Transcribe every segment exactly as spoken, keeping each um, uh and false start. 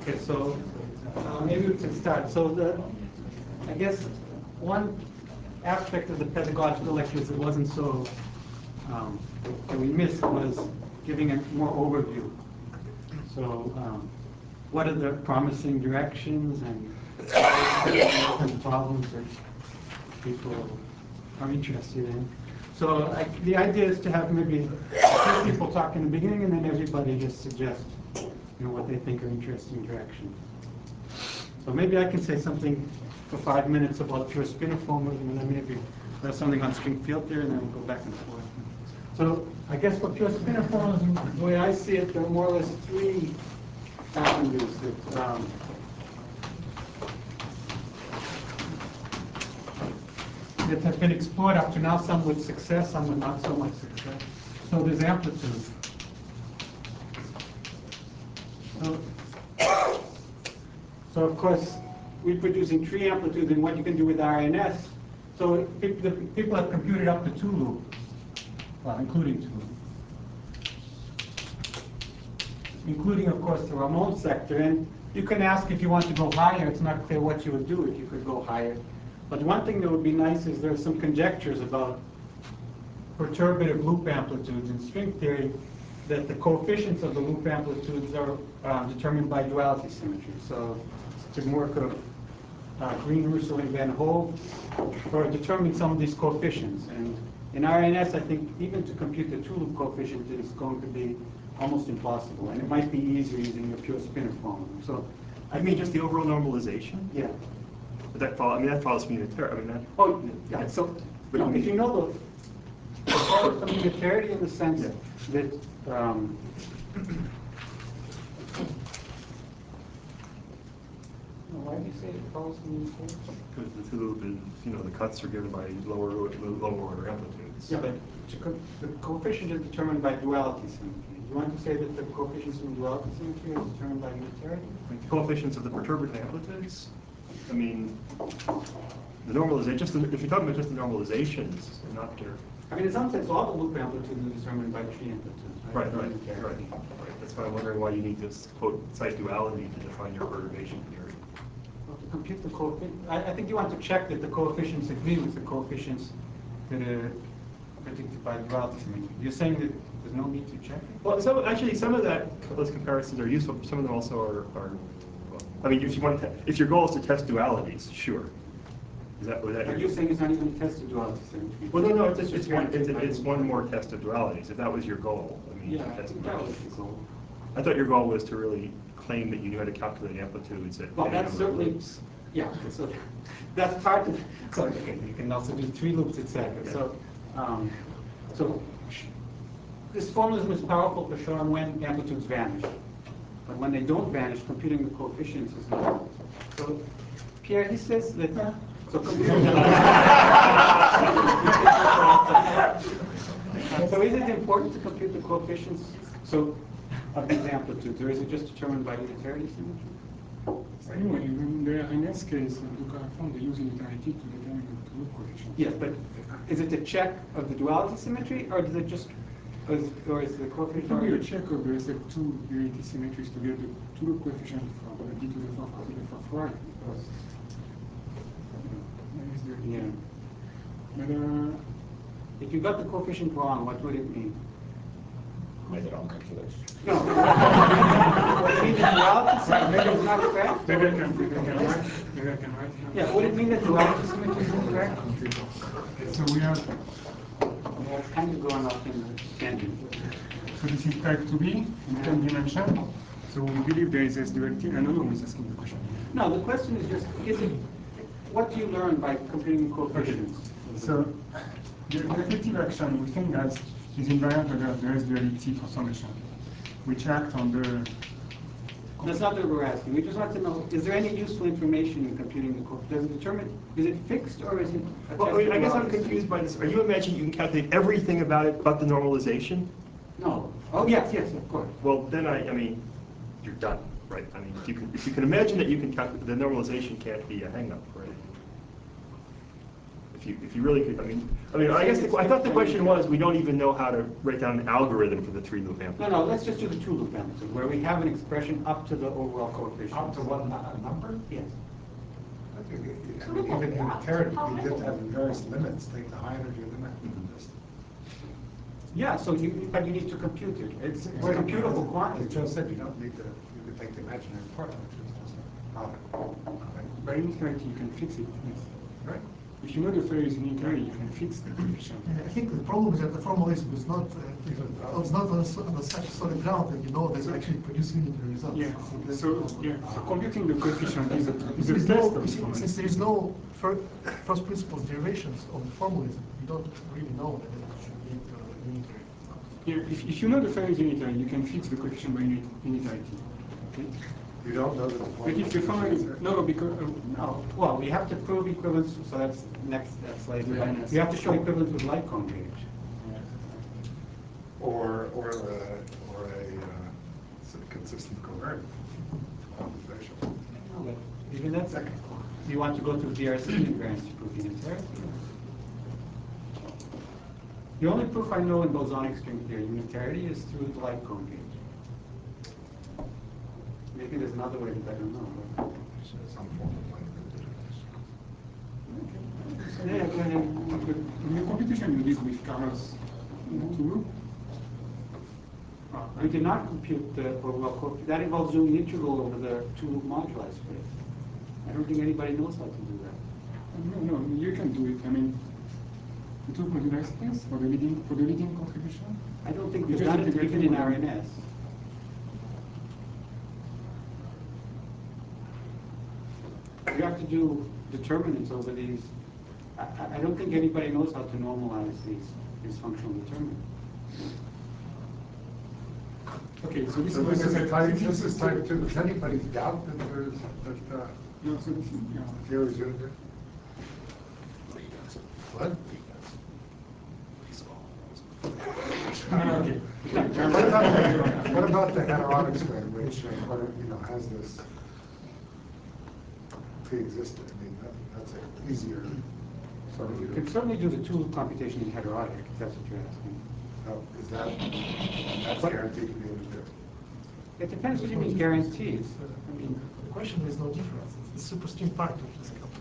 Okay, so uh, maybe we can start. So the, I guess one aspect of the pedagogical lectures that wasn't so, um, that we missed was giving a more overview. So um, what are the promising directions and different problems that people are interested in? So I, the idea is to have maybe a few people talk in the beginning and then everybody just suggest you know, what they think are interesting directions. So maybe I can say something for five minutes about pure spiniformism, and then maybe there's something on string field theory, and then we'll go back and forth. So I guess for pure spiniformism, the way I see it, there are more or less three avenues that um, that have been explored up to now, some with success, some with not so much success. So there's amplitude. So, so of course, we're producing tree amplitudes and what you can do with R N S. So pe the people have computed up to two loops, well, including two loops. Including, of course, the Ramon sector. And you can ask if you want to go higher. It's not clear what you would do if you could go higher. But one thing that would be nice is there are some conjectures about perturbative loop amplitudes in string theory, that the coefficients of the loop amplitudes are uh, determined by duality symmetry. So some work of uh, Green, Russo, and Van Hove for determining some of these coefficients. And in R N S, I think even to compute the two-loop coefficient is going to be almost impossible. And it might be easier using a pure spiniform. So I mean just the overall normalization? Yeah. But that follows, I mean, that follows from unitarity. I mean, that, oh, yeah. So no, if you know the it follows from unitarity in the sense yeah. that um, why do you say it follows from unitarity? Because the two loop is, you know, the cuts are given by lower lower order amplitudes. Yeah, but the coefficient is determined by duality symmetry. You want to say that the coefficients from duality symmetry are determined by unitarity? Like the coefficients of the perturbative amplitudes? I mean, the normalization, just the, if you're talking about just the normalizations, not their... I mean, in some sense, all the loop amplitudes are determined by tree amplitudes, right? Right, right, right, right. That's why I'm wondering why you need this, quote, site duality to define your perturbation theory. Well, to compute the coefficient, I, I think you want to check that the coefficients agree with the coefficients that are predicted by duality symmetry. You're saying that there's no need to check it? Well, so actually, some of that, those comparisons are useful. Some of them also are, are well, I mean, if you want to, if your goal is to test dualities, sure. Is that, that Are you saying it's not even a test of duality symmetry? Well, no, no, it's, it's, it's, one, it's, it's one more test of dualities. If that was your goal, I mean, yeah, I think that was the goal. I thought your goal was to really claim that you knew how to calculate amplitudes at well, that's certainly, loops. Yeah, so that's part of, so okay, you can also do three loops, et cetera. Yeah. So, um, so this formalism is powerful for showing when amplitudes vanish. But when they don't vanish, computing the coefficients is not. So Pierre, he says that, so computing So is it important to compute the coefficients so of these amplitudes, or is it just determined by unitarity symmetry? Anyway, in the R N S case, Luca found they use unitarity to determine the loop coefficient. Yes, but is it a check of the duality symmetry, or does it just, or is, or is the coefficient? It can be a check of the set two duality symmetries to get the two loop coefficient from uh, d to the fourth to the fourth right. Because, yeah. But, uh, if you got the coefficient wrong, what would it mean? Made the wrong calculation. No. Would it mean that duality symmetry is not correct? Maybe I can, maybe I can write. Maybe I can write. Yeah, would it mean that duality symmetry is incorrect? So we have. Yeah, it's kind of going off in the tangent. So this is type two B in ten dimension. So we believe there is S duality. I don't know who's asking the question. No, the question is just, is it, what do you learn by computing the coefficients? Okay. So the, the effective action we think that is invariant under the S duality for summation, which act on the. That's not what we're asking. We just want to know, is there any useful information in computing the coefficient? Does it determine, is it fixed or is it a Well, test I guess I'm of confused by this. Are you imagining you can calculate everything about it but the normalization? No. Oh, yes, yes, of course. Well, then I, I mean, you're done, right? I mean, if you can, if you can imagine that you can calculate, the normalization can't be a hang-up, right? If you, if you really could, I mean, I mean, I guess, the- I thought the question was, we don't even know how to write down an algorithm for the three-loop No, amplitude. no, let's just do the two-loop amplitude, where we have an expression up to the overall coefficient. Up to what nu- number? Yes. I think it- I mean, even theoretically, you have to have various limits, take the high energy limit. and just- Yeah, so you, but you need to compute it. It's, it's a computable As quantity. Joe said, you don't need to, you can take the imaginary part, which is just a product. Right? By unitarity, you can fix it, yes. Right? If you know the theory is unitary, you can fix the coefficient. I think the problem is that the formalism is not, uh, it's not on, a so- on a such solid ground that you know that it actually produce unitary results. Yeah, that's so, the problem. yeah, so computing the coefficient is a, is a There's test no, of you see, formalism. since there is no fir- first principles derivations of the formalism, you don't really know that it should lead to a unitary result. Yeah, if, if you know the theory is unitary, you can fix the coefficient by unit, unitarity. Okay? You don't know that the But if the formula is, no, because, uh, No, well, we have to prove equivalence, so that's next, that's later. Yeah, yes. You have to show equivalence with light cone gauge. Or, or a, or a uh, s- consistent covariant optimization. No, but even that's, you want to go through D R C invariance to prove unitarity. The only proof I know in bosonic string theory, unitarity, is through the light cone gauge. Maybe there's another way that I don't know. but- Some form of like. Yeah, go ahead. but in the computation you did with Carlos two, uh, We did not compute the overall coefficient. That involves doing the integral over the two moduli space. I don't think anybody knows how to do that. No, no, you can do it. I mean, the two modular space for the leading for the leading contribution. I don't think You we've just done it integrate even in them. R N S. We have to do determinants over these. I, I- I don't think anybody knows how to normalize these, these functional determinants. Okay, so this So this is a- type, this is type two. Does anybody doubt that there's, that, uh, No, so this is, yeah. theory is unitary? What? Okay. What about, the- what about the heterotic string, which, uh, what, it, you know, has this pre-existed? I mean, that, that's an easier sort of. You can certainly do the two computation in heterotic, if that's what you're asking. Oh, is that, that's guaranteed to be unitary? It depends what you mean guarantees. I mean, the question is no difference. It's the superstring part which is complicated.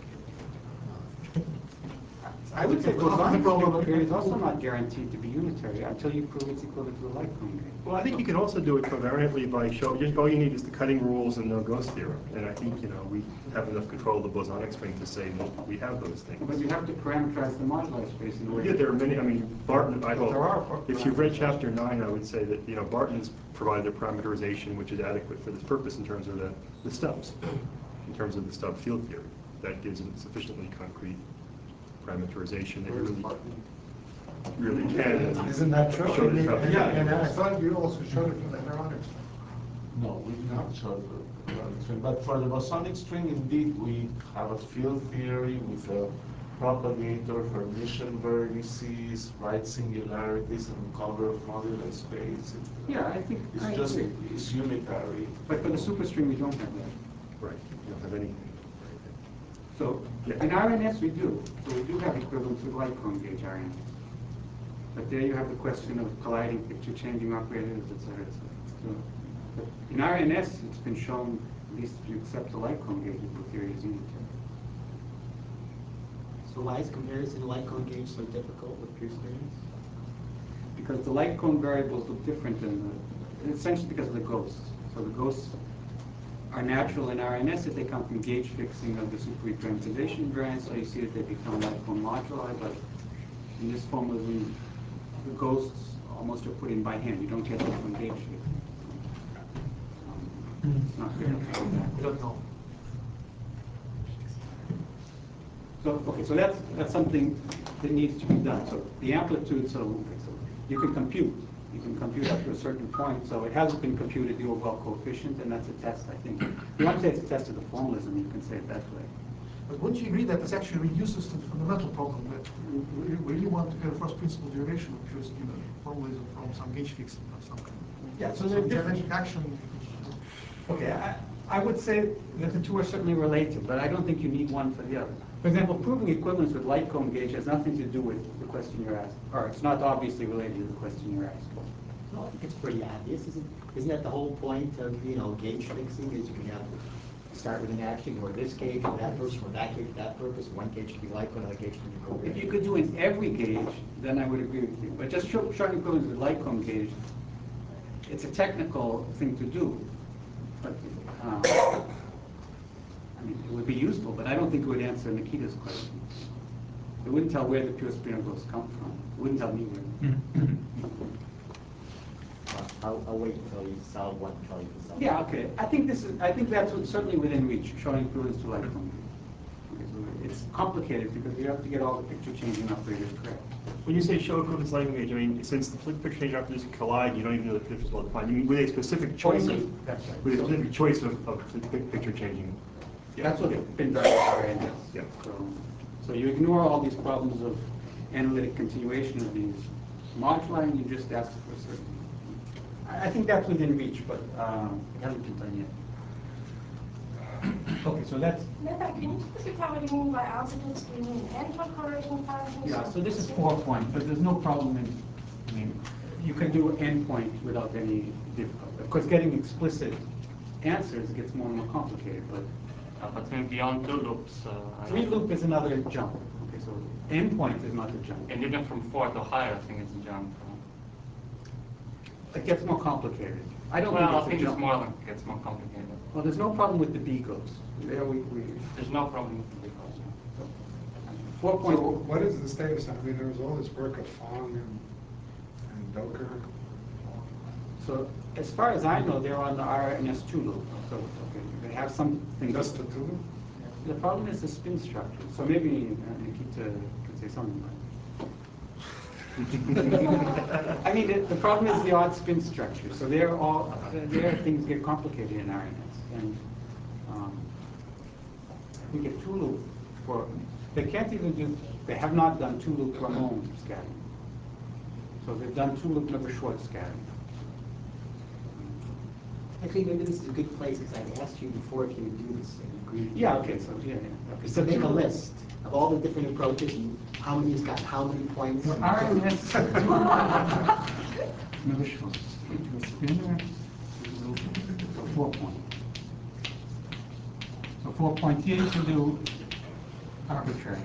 I would say The problem- bosonic string theory is also not guaranteed to be unitary until you prove it's equivalent to the light cone gauge. Well, I think you can also do it covariantly by show, just all you need is the cutting rules and no ghost theorem. And I think, you know, we have enough control of the bosonic string to say, well, we have those things. But you have to parameterize the moduli space in order. Yeah, there are many, I mean, Barton, I There are hope, if you've read chapter nine, I would say that, you know, Barton's provided a parameterization which is adequate for this purpose in terms of the, the stubs, in terms of the stub field theory. That gives it sufficiently concrete parameterization that you Where's really, Barton? really can. Isn't that true? Show And, it how- and- Yeah. and I thought you also showed it for the heterotic string. No, we did not show the bosonic string, but for the bosonic string, indeed, we have a field theory with a propagator, Hermitian vertices, right singularities, and cover of modular space. Yeah, I think, It's I just, agree. it's unitary. But for the superstring, we don't have that. Right, you don't have anything. So Yeah. in R N S, we do. So we do have equivalence with light cone gauge R N S. But there you have the question of colliding picture changing operators, et cetera, et cetera. So, but in R N S, it's been shown, at least if you accept the light cone gauge, the theory is unitary. So why is comparison to light cone gauge so difficult with pure students? Because the light cone variables look different than the, essentially because of the ghosts. So the ghosts are natural in R N S if they come from gauge fixing of the super-parameterization invariance, so you see that they become light cone moduli, but in this formalism, the ghosts almost are put in by hand. You don't get them from gauge fixing. Um, It's not good. I don't know. So, okay, so that's, that's something that needs to be done. So the amplitude, so you can compute. You can compute up to a certain point. So it hasn't been computed, the overall coefficient, and that's a test, I think. If you want to say it's a test of the formalism, you can say it that way. But wouldn't you agree that this actually reduces to the fundamental problem that we we really want to get a first principle derivation, which is, you know, formalism from some gauge fixing of some kind? Yeah, so So they're geometric different. action. Okay, I, I would say that the two are certainly related, but I don't think you need one for the other. For example, proving equivalence with light cone gauge has nothing to do with the question you're asking, or it's not obviously related to the question you're asking. No, I think it's pretty obvious, isn't, isn't that the whole point of, you know, gauge fixing, is you can have, start with an action, or this gauge, or that person, or that gauge, for that purpose, one gauge can be light cone, another gauge can be go If you gauge. could do in every gauge, then I would agree with you. But just show, showing equivalence with light cone gauge, it's a technical thing to do. But, uh, I mean, it would be useful, but I don't think it would answer Nikita's question. It wouldn't tell where the pure spinnergles come from. It wouldn't tell me where. I'll, I'll wait until you solve one, until you solve. Yeah, okay. I think this is, I think that's what- certainly within reach, showing equivalence to light cone gauge. Okay, so it's complicated because you have to get all the picture changing operators correct. When you say show equivalence light cone gauge, I mean, since the picture change operators collide, you don't even know the picture is well defined. You mean with a specific choice Only- of, that's right. with a specific choice of, of the pic- picture changing. That's what's been done with R N S. Yeah. So, so you ignore all these problems of analytic continuation of these moduli, and you just ask for certain. I I think that's within reach, but um, it hasn't been done yet. Okay, so that's, Netta, can you just tell what you mean by altitude screening and for correlation parameters? yeah, so this is four point, but there's no problem in, I mean, you can do endpoint without any difficulty. Of course, getting explicit answers gets more and more complicated, but Uh, but when beyond two loops, uh, I three don't- loop is another jump. Okay, so endpoint is not the jump. and even from four to higher, I think it's a jump. It gets more complicated. I don't Well, I think think it's a it's jump. more than gets more complicated. Well, there's no problem with the B goes. There we, we, There's no problem with the because. four So point, what is the status? I mean, there was all this work of Fong and, and Doker. so as far as I know, they're on the R N S two loop. So, okay, they have something. Just the two? The problem is the spin structure. So maybe uh, Nikita could say something about it. I mean, the, the problem is the odd spin structure. So there all, there things get complicated in R N S. And um, we get two loop for, they can't even do, they have not done two loop Ramon scattering. So they've done two loop number short scattering. Actually, maybe this is a good place, because I asked you before if you would do this, and you agreed. Yeah, okay, so, yeah, yeah. Okay, So make a list of all the different approaches, and how many's got how many points. For R N S, number short, spinner, so four point. So four point, here you can do arbitrary.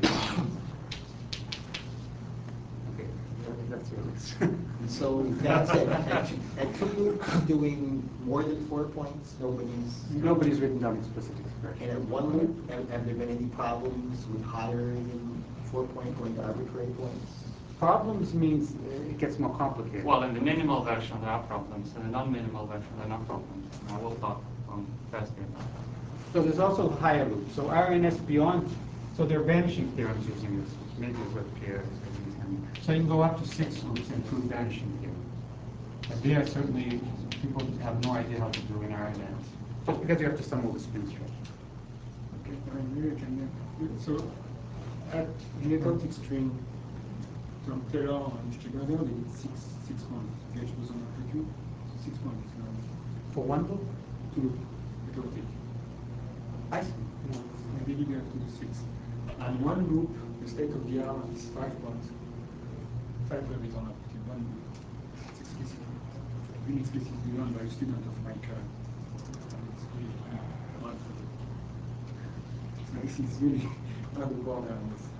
Okay, that's your list. So that's it. At at two loops, doing more than four points, nobody's. Nobody's written down explicit And expression. at one loop, have, have there been any problems with higher than four point going to arbitrary points? Problems means it gets more complicated. Well, in the minimal version, there are problems. In the non-minimal version, there are no problems. And I will talk on Thursday about that. So there's also higher loops. So R N S beyond, so there are vanishing theorems using this, which maybe is what Pierre is using. So you can go up to six loops and prove vanishing theorem. But there certainly people have no idea how to do in R N S, just because you have to sum over spin structure. Okay, I agree, can you- So, at the exotic string from Taylor and Stiegler, they did six, six points, gauge boson amplitude, six points. uh, For one loop? Two, exotic. I see. Maybe you have to do six. And one loop, the state of the art is five points. Five boson amplitude, one loop. It's explicit. Really explicitly done by a student of my car. And it's really uh, hard. So this is really not the border on this.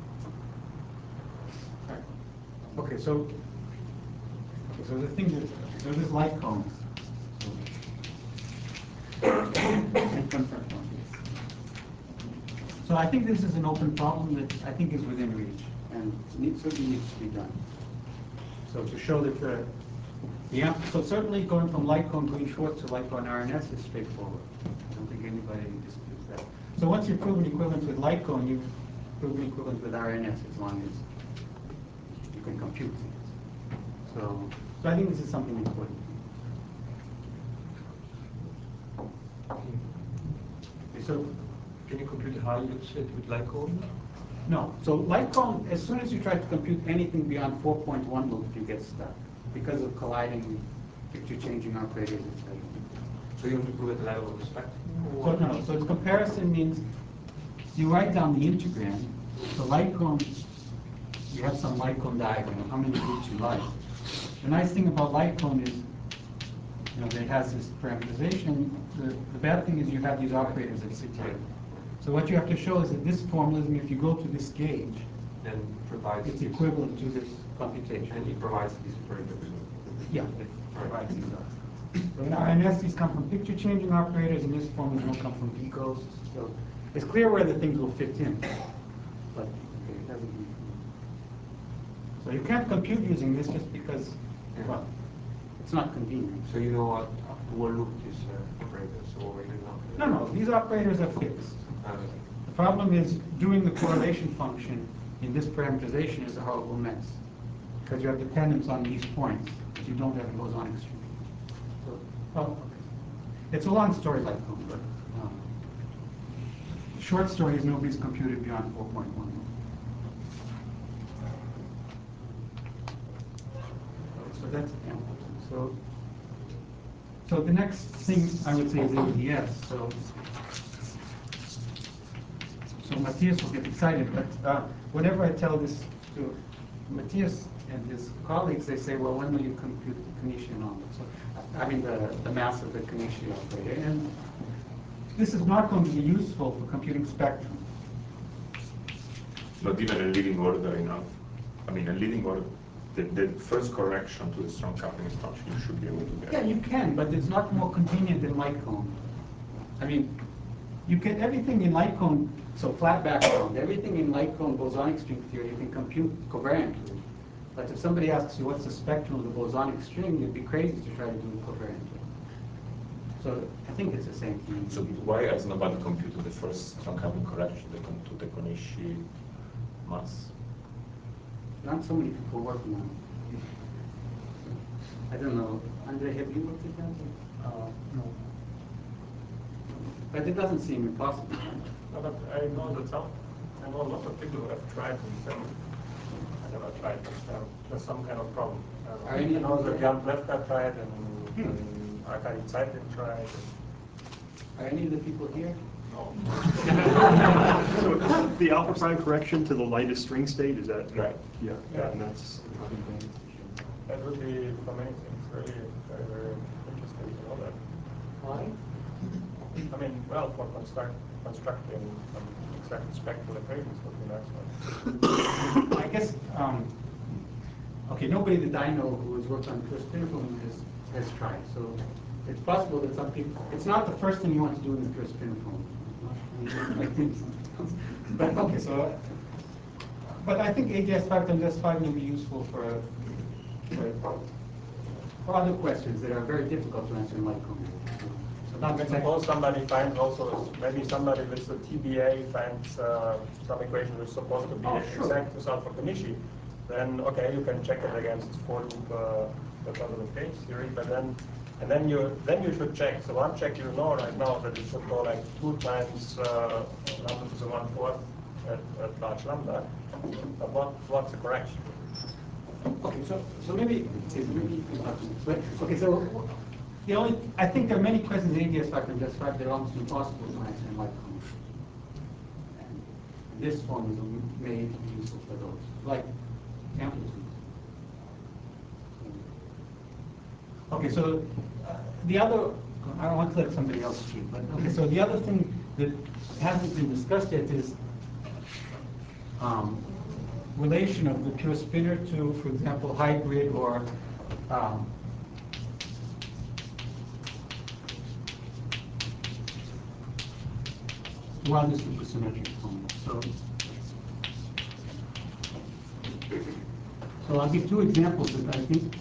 Okay, so, okay, so the thing is, so this light cone. So I think this is an open problem that I think is within reach and needs, certainly needs to be done. So to show that the, the amp, so certainly going from light cone green short to light cone R N S is straightforward. I don't think anybody disputes that. So once you've proven equivalence with light cone, you've proven equivalence with R N S as long as you can compute things. So, so I think this is something important. Okay, so Can you compute high loops with light cone? no. So light cone, as soon as you try to compute anything beyond four point one loop, you get stuck because of colliding picture changing operators, et cetera. So you only prove at the level of the spectrum? So no, so the comparison means you write down the integrand, the light cone, you have some light cone diagram of how many groups you like. The nice thing about light cone is, you know, it has this parameterization. The, the bad thing is you have these operators that sit here. So what you have to show is that this formalism, if you go to this gauge, Then provides. it's these- equivalent to this computation. And he provides these parameters. Yeah, it provides these operators. So in R N S, these come from picture-changing operators, and this formula will come from Picos. So it's clear where the things will fit in, but it doesn't. So you can't compute using this just because, well, it's not convenient. So you know what to overlook these uh, operators, or you know. No, no, these operators are fixed. Uh, The problem is doing the correlation function in this parameterization is a horrible mess, because you have dependence on these points, but you don't have a bosonic string. So, well, it's a long story like that, but um, short story is nobody's computed beyond four point one. So that's amplitude. So, so the next thing I would say is A D S. So. So Matthias will get excited, but uh, whenever I tell this to Matthias and his colleagues, they say, well, when will you compute the Canisian number? So, I mean, the, the mass of the Canisian operator. And this is not going to be useful for computing spectrum. Not even a leading order enough. I mean, a leading order, the, the first correction to the strong coupling instruction you should be able to get. Yeah, you can, but it's not more convenient than Lightcone. I mean, you get everything in Lightcone, so flat background, everything in Lightcone bosonic string theory you can compute covariantly. But if somebody asks you what's the spectrum of the bosonic string, you'd be crazy to try to do it covariantly. So I think it's the same thing. So why has nobody computed the first strong coupling correction to, con- to the Konishi mass? Not so many people working on it. I don't know. Andre, have you looked at that? Uh, no. But it doesn't seem impossible, right? No, but I know that some, I know a lot of people who have tried and said, I never tried, but um, there's some kind of problem. Um, Are any- I know that Jan Plewka tried and, and Arkady Zeitlin tried. Are any of the people here? No. So the alpha prime correction to the lightest string state, is that? Right. Yeah, Yeah. and that's. That would be, for many things, really very, very interesting to know that. Why? I mean, well, for construct, constructing some exact spectral equations would be nice. One. I guess, um, okay, nobody that I know who has worked on pure spiniform has, has tried. So it's possible that some people, it's not the first thing you want to do in the pure spiniform. I think something else. But okay, so, but I think A D S five times S five will be useful for, for, for other questions that are very difficult to answer in Lightcone. So not Let's suppose somebody finds also, maybe somebody with the T B A finds uh, some equation which is supposed to be Oh, sure. exact result for Konishi, then okay, you can check it against for loop uh, the positive gauge theory, but then and then you then you should check. So one check you know right now that it should go like two times uh, lambda to the one fourth at, at large lambda. But what what's the correction? Okay, so so maybe maybe but okay, so the only I think there are many questions in A D S five and S five that are almost impossible to answer in Lightcone. And this form is made to be useful for those, like amplitude. Okay, so uh, the other I don't want to let somebody else speak, but okay, so the other thing that hasn't been discussed yet is um, relation of the pure spinner to, for example, hybrid or um, Wilder supersymmetric form. So, so I'll give two examples that I think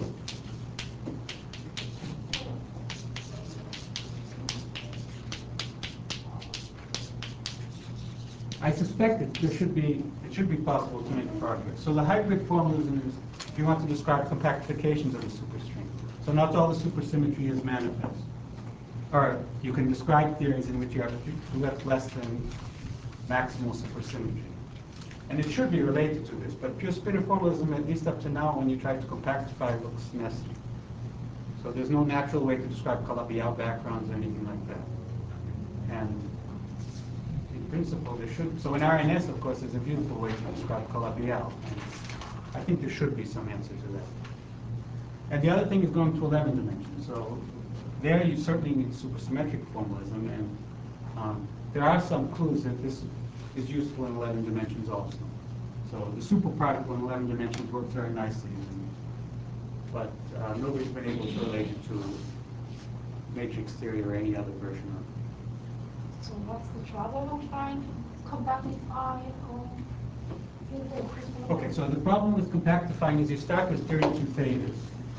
I suspect that there should be, it should be possible to make progress. So the hybrid formalism is, if you want to describe compactifications of the superstring. So not all the supersymmetry is manifest. Or you can describe theories in which you have less than maximal supersymmetry. And it should be related to this, but pure spinor formalism, at least up to now, when you try to compactify, looks messy. So there's no natural way to describe Calabi-Yau backgrounds or anything like that. And in principle, there should, so in R N S, of course, there's a beautiful way to describe Calabi-Yau. I think there should be some answer to that. And the other thing is going to eleven dimensions. So there you certainly need supersymmetric formalism, and um, there are some clues that this is useful in eleven dimensions also. So the superparticle in eleven dimensions works very nicely, but uh, nobody's been able to relate it to matrix theory or any other version of it. So what's the trouble in trying to compactify or field theory? Okay, so the problem with compactifying is you start with thirty-two thetas.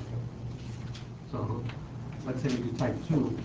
So let's say we do type two.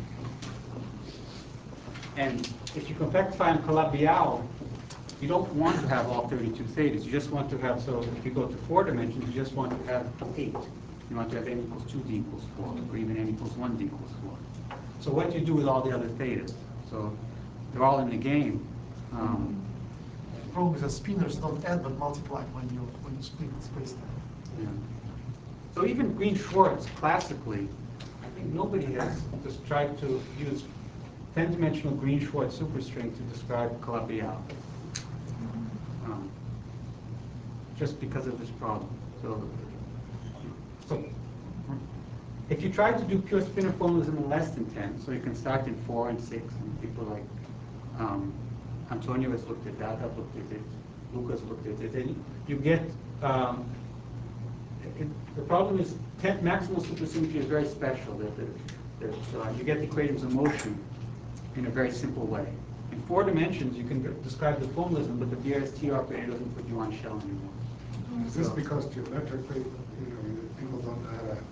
And if you compactify on Calabi-Yau, you don't want to have all thirty-two thetas. You just want to have, so if you go to four dimensions, you just want to have eight. You want to have n equals two, d equals four, or even n equals one, d equals four. So what do you do with all the other thetas? So they're all in the game. Um, The problem is that spinors don't add but multiply when you when you split the space time. yeah. So even Green-Schwarz, classically, I think nobody has just tried to use ten-dimensional Green-Schwarz superstring to describe Calabi-Yau. Um, just because of this problem. So, so if you try to do pure spinor formalism in less than ten, so you can start in four and six, and people like um, Antonio has looked at that, I've looked at it, Lucas looked at it, and you get, um, it, the problem is ten, maximal supersymmetry is very special, that, that, that uh, you get the equations of motion in a very simple way. In four dimensions, you can describe the formalism, but the B R S T operator doesn't put you on shell anymore. Is this because geometrically, you know, people don't know how to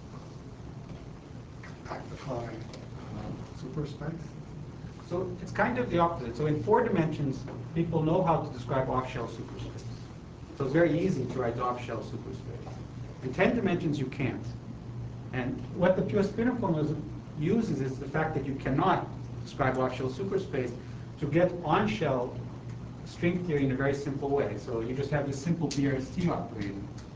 compactify uh, superspace? So it's kind of the opposite. So in four dimensions, people know how to describe off-shell superspace. So it's very easy to write off-shell superspace. In ten dimensions, you can't. And what the pure spinor formalism uses is the fact that you cannot describe off-shell superspace to get on-shell string theory in a very simple way. So you just have this simple B R S T operator,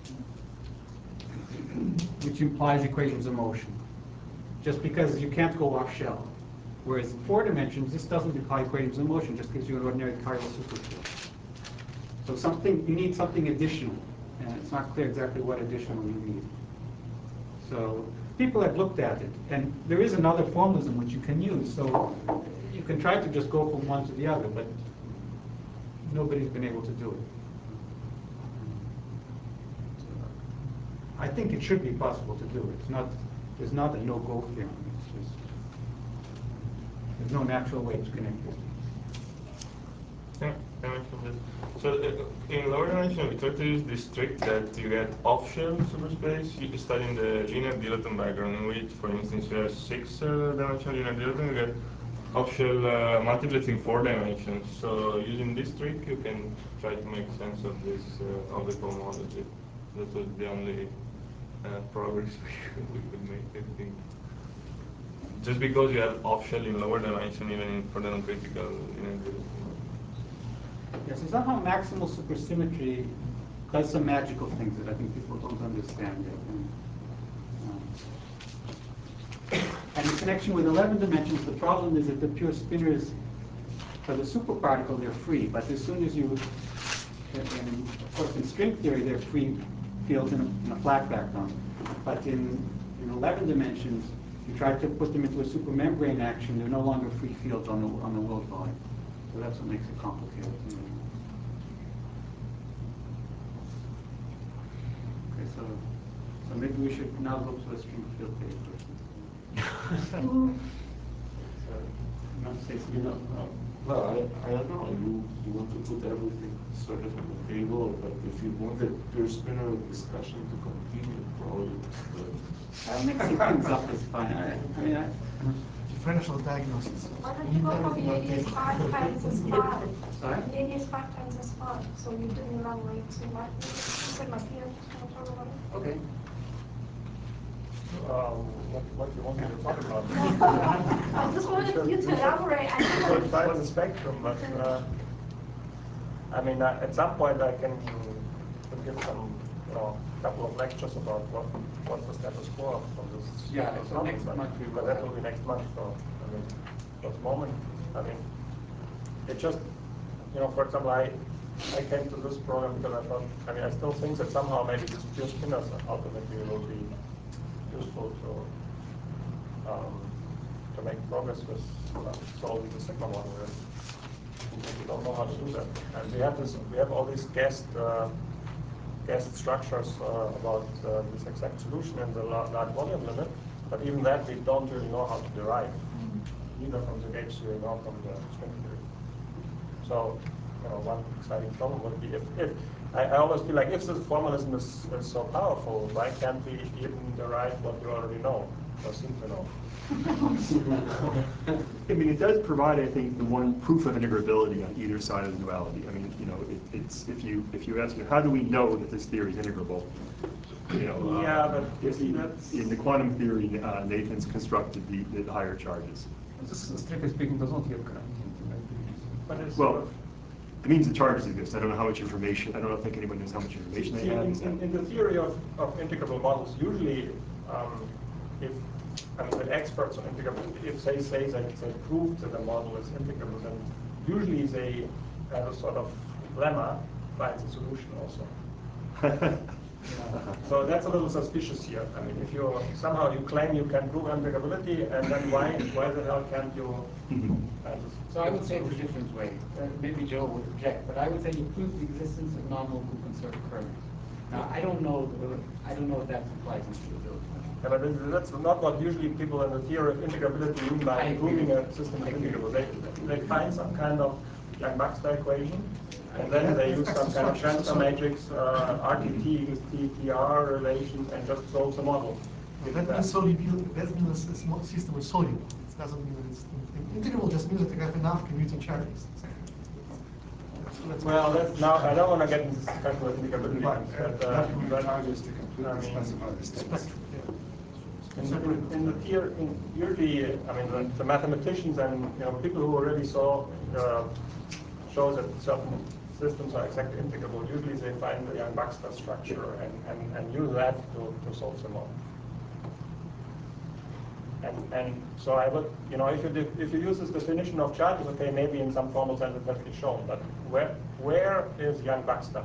which implies equations of motion, just because you can't go off-shell. Whereas in four dimensions, this doesn't imply equations of motion, just gives you an ordinary chiral superfield. So something, you need something additional, and it's not clear exactly what additional you need. So people have looked at it, and there is another formalism which you can use. So you can try to just go from one to the other, but nobody's been able to do it. I think it should be possible to do it. It's not, there's not a no-go theorem. It's just, there's no natural way to connect it. Yeah, I mentioned this. So uh, in lower dimension, we try to use this trick that you get off-shell superspace. You study in the linear dilaton background, in which, for instance, you have six-dimensional linear dilaton, you get off-shell uh, multiplets in four dimensions. So using this trick, you can try to make sense of this uh, of the cohomology. That was the only uh, progress we could, we could make, I think. Just because you have off-shell in lower dimension, even in for the non-critical linear dilaton. Yes, so somehow maximal supersymmetry does some magical things that I think people don't understand yet. And, um, and in connection with eleven dimensions, the problem is that the pure spinors, for the superparticle, they're free. But as soon as you, and, and of course in string theory, they're free fields in a, in a flat background. But in, in eleven dimensions, you try to put them into a supermembrane action, they're no longer free fields on the, on the world volume. So that's what makes it complicated. Okay, so so maybe we should now go to a string field paper. So, not say You know, uh, well, I, I don't know. You you want to put everything sort of on the table, but if you want the pure spinor discussion to continue, probably. I'll make some things up is fine. I, I mean, I, Differential diagnosis. Why don't you go from the A D S five times as five? Sorry? The A D S five times as five, so you didn't elaborate too much. You said my peers were talking about it. okay. Um, what, what do you want me to talk about? I just wanted you to elaborate. I So didn't. it's the spectrum, but uh, I mean, uh, at some point I can give some, you know, couple of lectures about what what's the status quo of this. Yeah, so problem, next but, month we but will that have- will be next month. So I mean, for the moment, I mean, it just, you know, for example, I, I came to this program because I thought, I mean, I still think that somehow maybe these pure spinors ultimately will be useful to, um, to make progress with uh, solving the sigma model. We don't know how to do that. And we have this, we have all these guessed, uh, guessed structures uh, about uh, this exact solution in the large volume limit, but even that we don't really know how to derive, neither from the gauge theory nor from the string theory. So, you know, one exciting problem would be if, if I, I always feel like if this formalism is, is so powerful, why can't we even derive what we already know or seem to know? I mean, it does provide, I think, the one proof of integrability on either side of the duality. I mean, you know, it, it's if you if you ask me, how do we know that this theory is integrable? You know, yeah, uh, but if see, you, that's in the quantum theory, uh, Nathan's constructed the, the higher charges. Strictly speaking, does not give current. But it's Well, sort of, it means the charges exist. I don't know how much information. I don't think anyone knows how much information they see, have. in, in, in the theory of, of integrable models, usually, um, if I mean, the experts on integrability, if they say that they prove that the model is integrable, then usually they have a sort of lemma finds a solution also. Yeah. So that's a little suspicious here. I mean, if you somehow you claim you can prove integrability, and then why why the hell can't you? Uh, so I would say it a different way. Uh, maybe Joe would object, but I would say you prove the existence of non-local conserved kernels. Now I don't know. I don't know if that implies integrability. Yeah, but that's not what usually people in the theory of integrability mean by proving a system is integrable. They they find some kind of Yang-Baxter equation. And then they use some kind of transfer matrix, uh, R T T equals T T R relation, and just solve the model. That means soluble. That means a small system is soluble. It doesn't mean that it's integrable. Just means that you have enough commuting charges. Well, that's now I don't want to get into this discussion with integrability, but uh, but, charges to completely I mean, specify the states. In the, in, in the theory, in usually, I mean, the, the mathematicians and you know people who already saw uh, show that certain systems are exactly integrable. Usually, they find the Yang-Baxter structure and, and, and use that to, to solve the model. And and so I would, you know, if you did, if you use this definition of charges, okay, maybe in some formal sense it has to be shown, but where where is Yang-Baxter?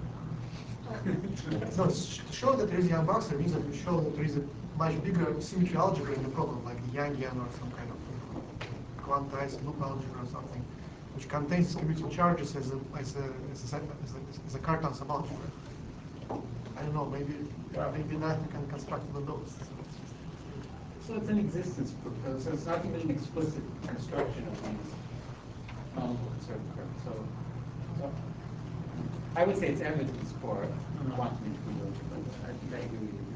No, to show that there is Yang-Baxter means that you show that there is a much bigger symmetry algebra in the problem, like a Yangian or some kind of quantized loop algebra or something, which contains commuting charges as a as a as a, as a, as a Cartan subalgebra. I don't know, maybe yeah. maybe Nathan can construct one of those. So it's an existence proof. So it's not even an explicit construction of these non-local conserved kernels. So, so I would say it's evidence for quantum integrability, but I think I agree with you.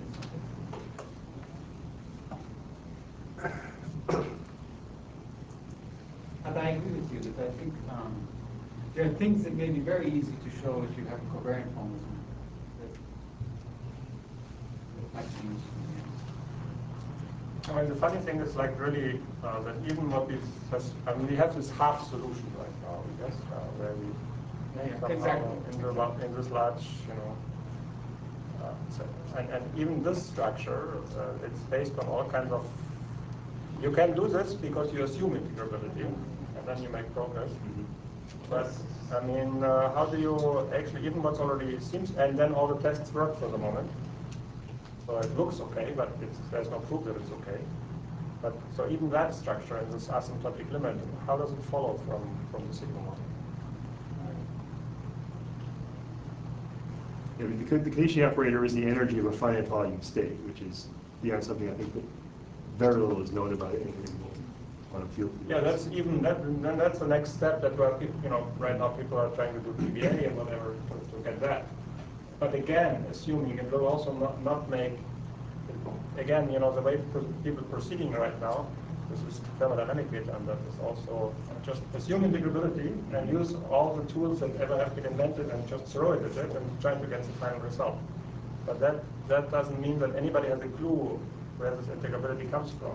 But I agree with you that I think um, there are things that may be very easy to show if you have a covariant formalism that, that might be useful. I mean, the funny thing is, like, really, uh, that even what we, I mean, we have this half solution right now, I guess, uh, where we yeah, yeah, somehow exactly. in, the, in this large, you know, uh, so, and, and even this structure, uh, it's based on all kinds of, you can do this because you assume integrability, and then you make progress. Mm-hmm. But, I mean, uh, how do you actually, even what's already seems, and then all the tests work for the moment. So it looks okay, but it's, there's no proof that it's okay. But so even that structure in this asymptotic limit, how does it follow from, from the sigma model? Yeah, the, the Canisian operator is the energy of a finite volume state, which is beyond something I think that very little is known about it on a field. Yeah, that's even that. Then that's the next step that we're, you know, right now people are trying to do P B A and whatever to, to get that. But again, assuming it will also not, not make, again, you know, the way people proceeding right now, this is thermodynamic data, and that is also just assume integrability and use all the tools that ever have been invented and just throw it at it and try to get the final result. But that, that doesn't mean that anybody has a clue where this integrability comes from.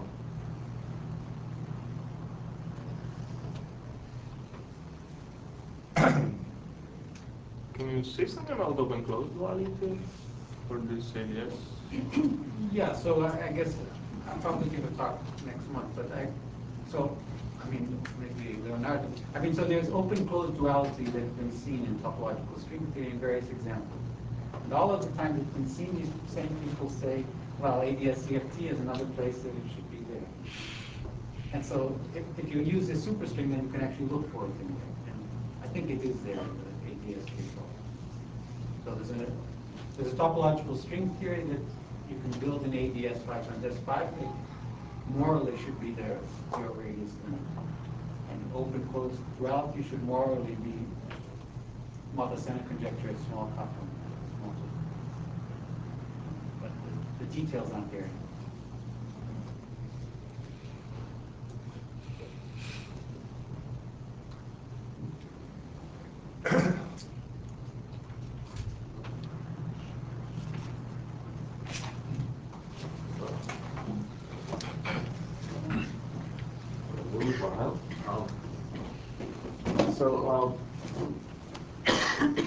Can you say something about open-closed duality? Or do you say yes? Yeah, so I, I guess I'm probably going to talk next month, but I, so I mean, maybe Leonardo. I mean, so there's open-closed duality that's been seen in topological string theory in various examples. And all of the time it's been seen, these same people say, well, A D S C F T is another place that it should be there. And so if, if you use this superstring, then you can actually look for it in there. And I think it is there in the A D S control. So there's a, there's a topological string theory that you can build an A D S five times S five. It morally should be there, zero radius limit. And open closed duality should morally be multi-center conjecture at small complement. But the, the details aren't there. Um, so, um,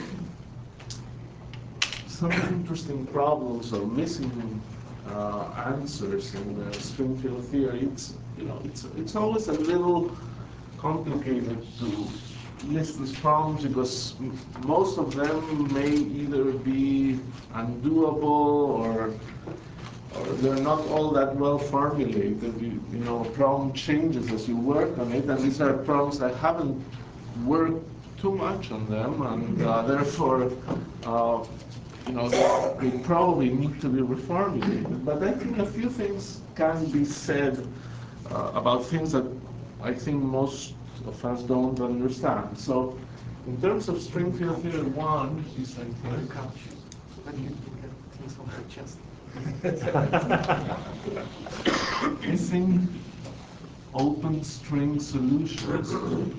some interesting problems or missing uh, answers in the string field theory. It's, you know, it's, it's always a little complicated to list these problems because m most of them may either be undoable or or they're not all that well formulated. You, you know, a problem changes as you work on it, and these are problems I haven't worked too much on them, and uh, therefore, uh, you know, they, they probably need to be reformulated. But I think a few things can be said uh, about things that I think most of us don't understand. So, in terms of string field theory one, is I think. Missing open string solutions.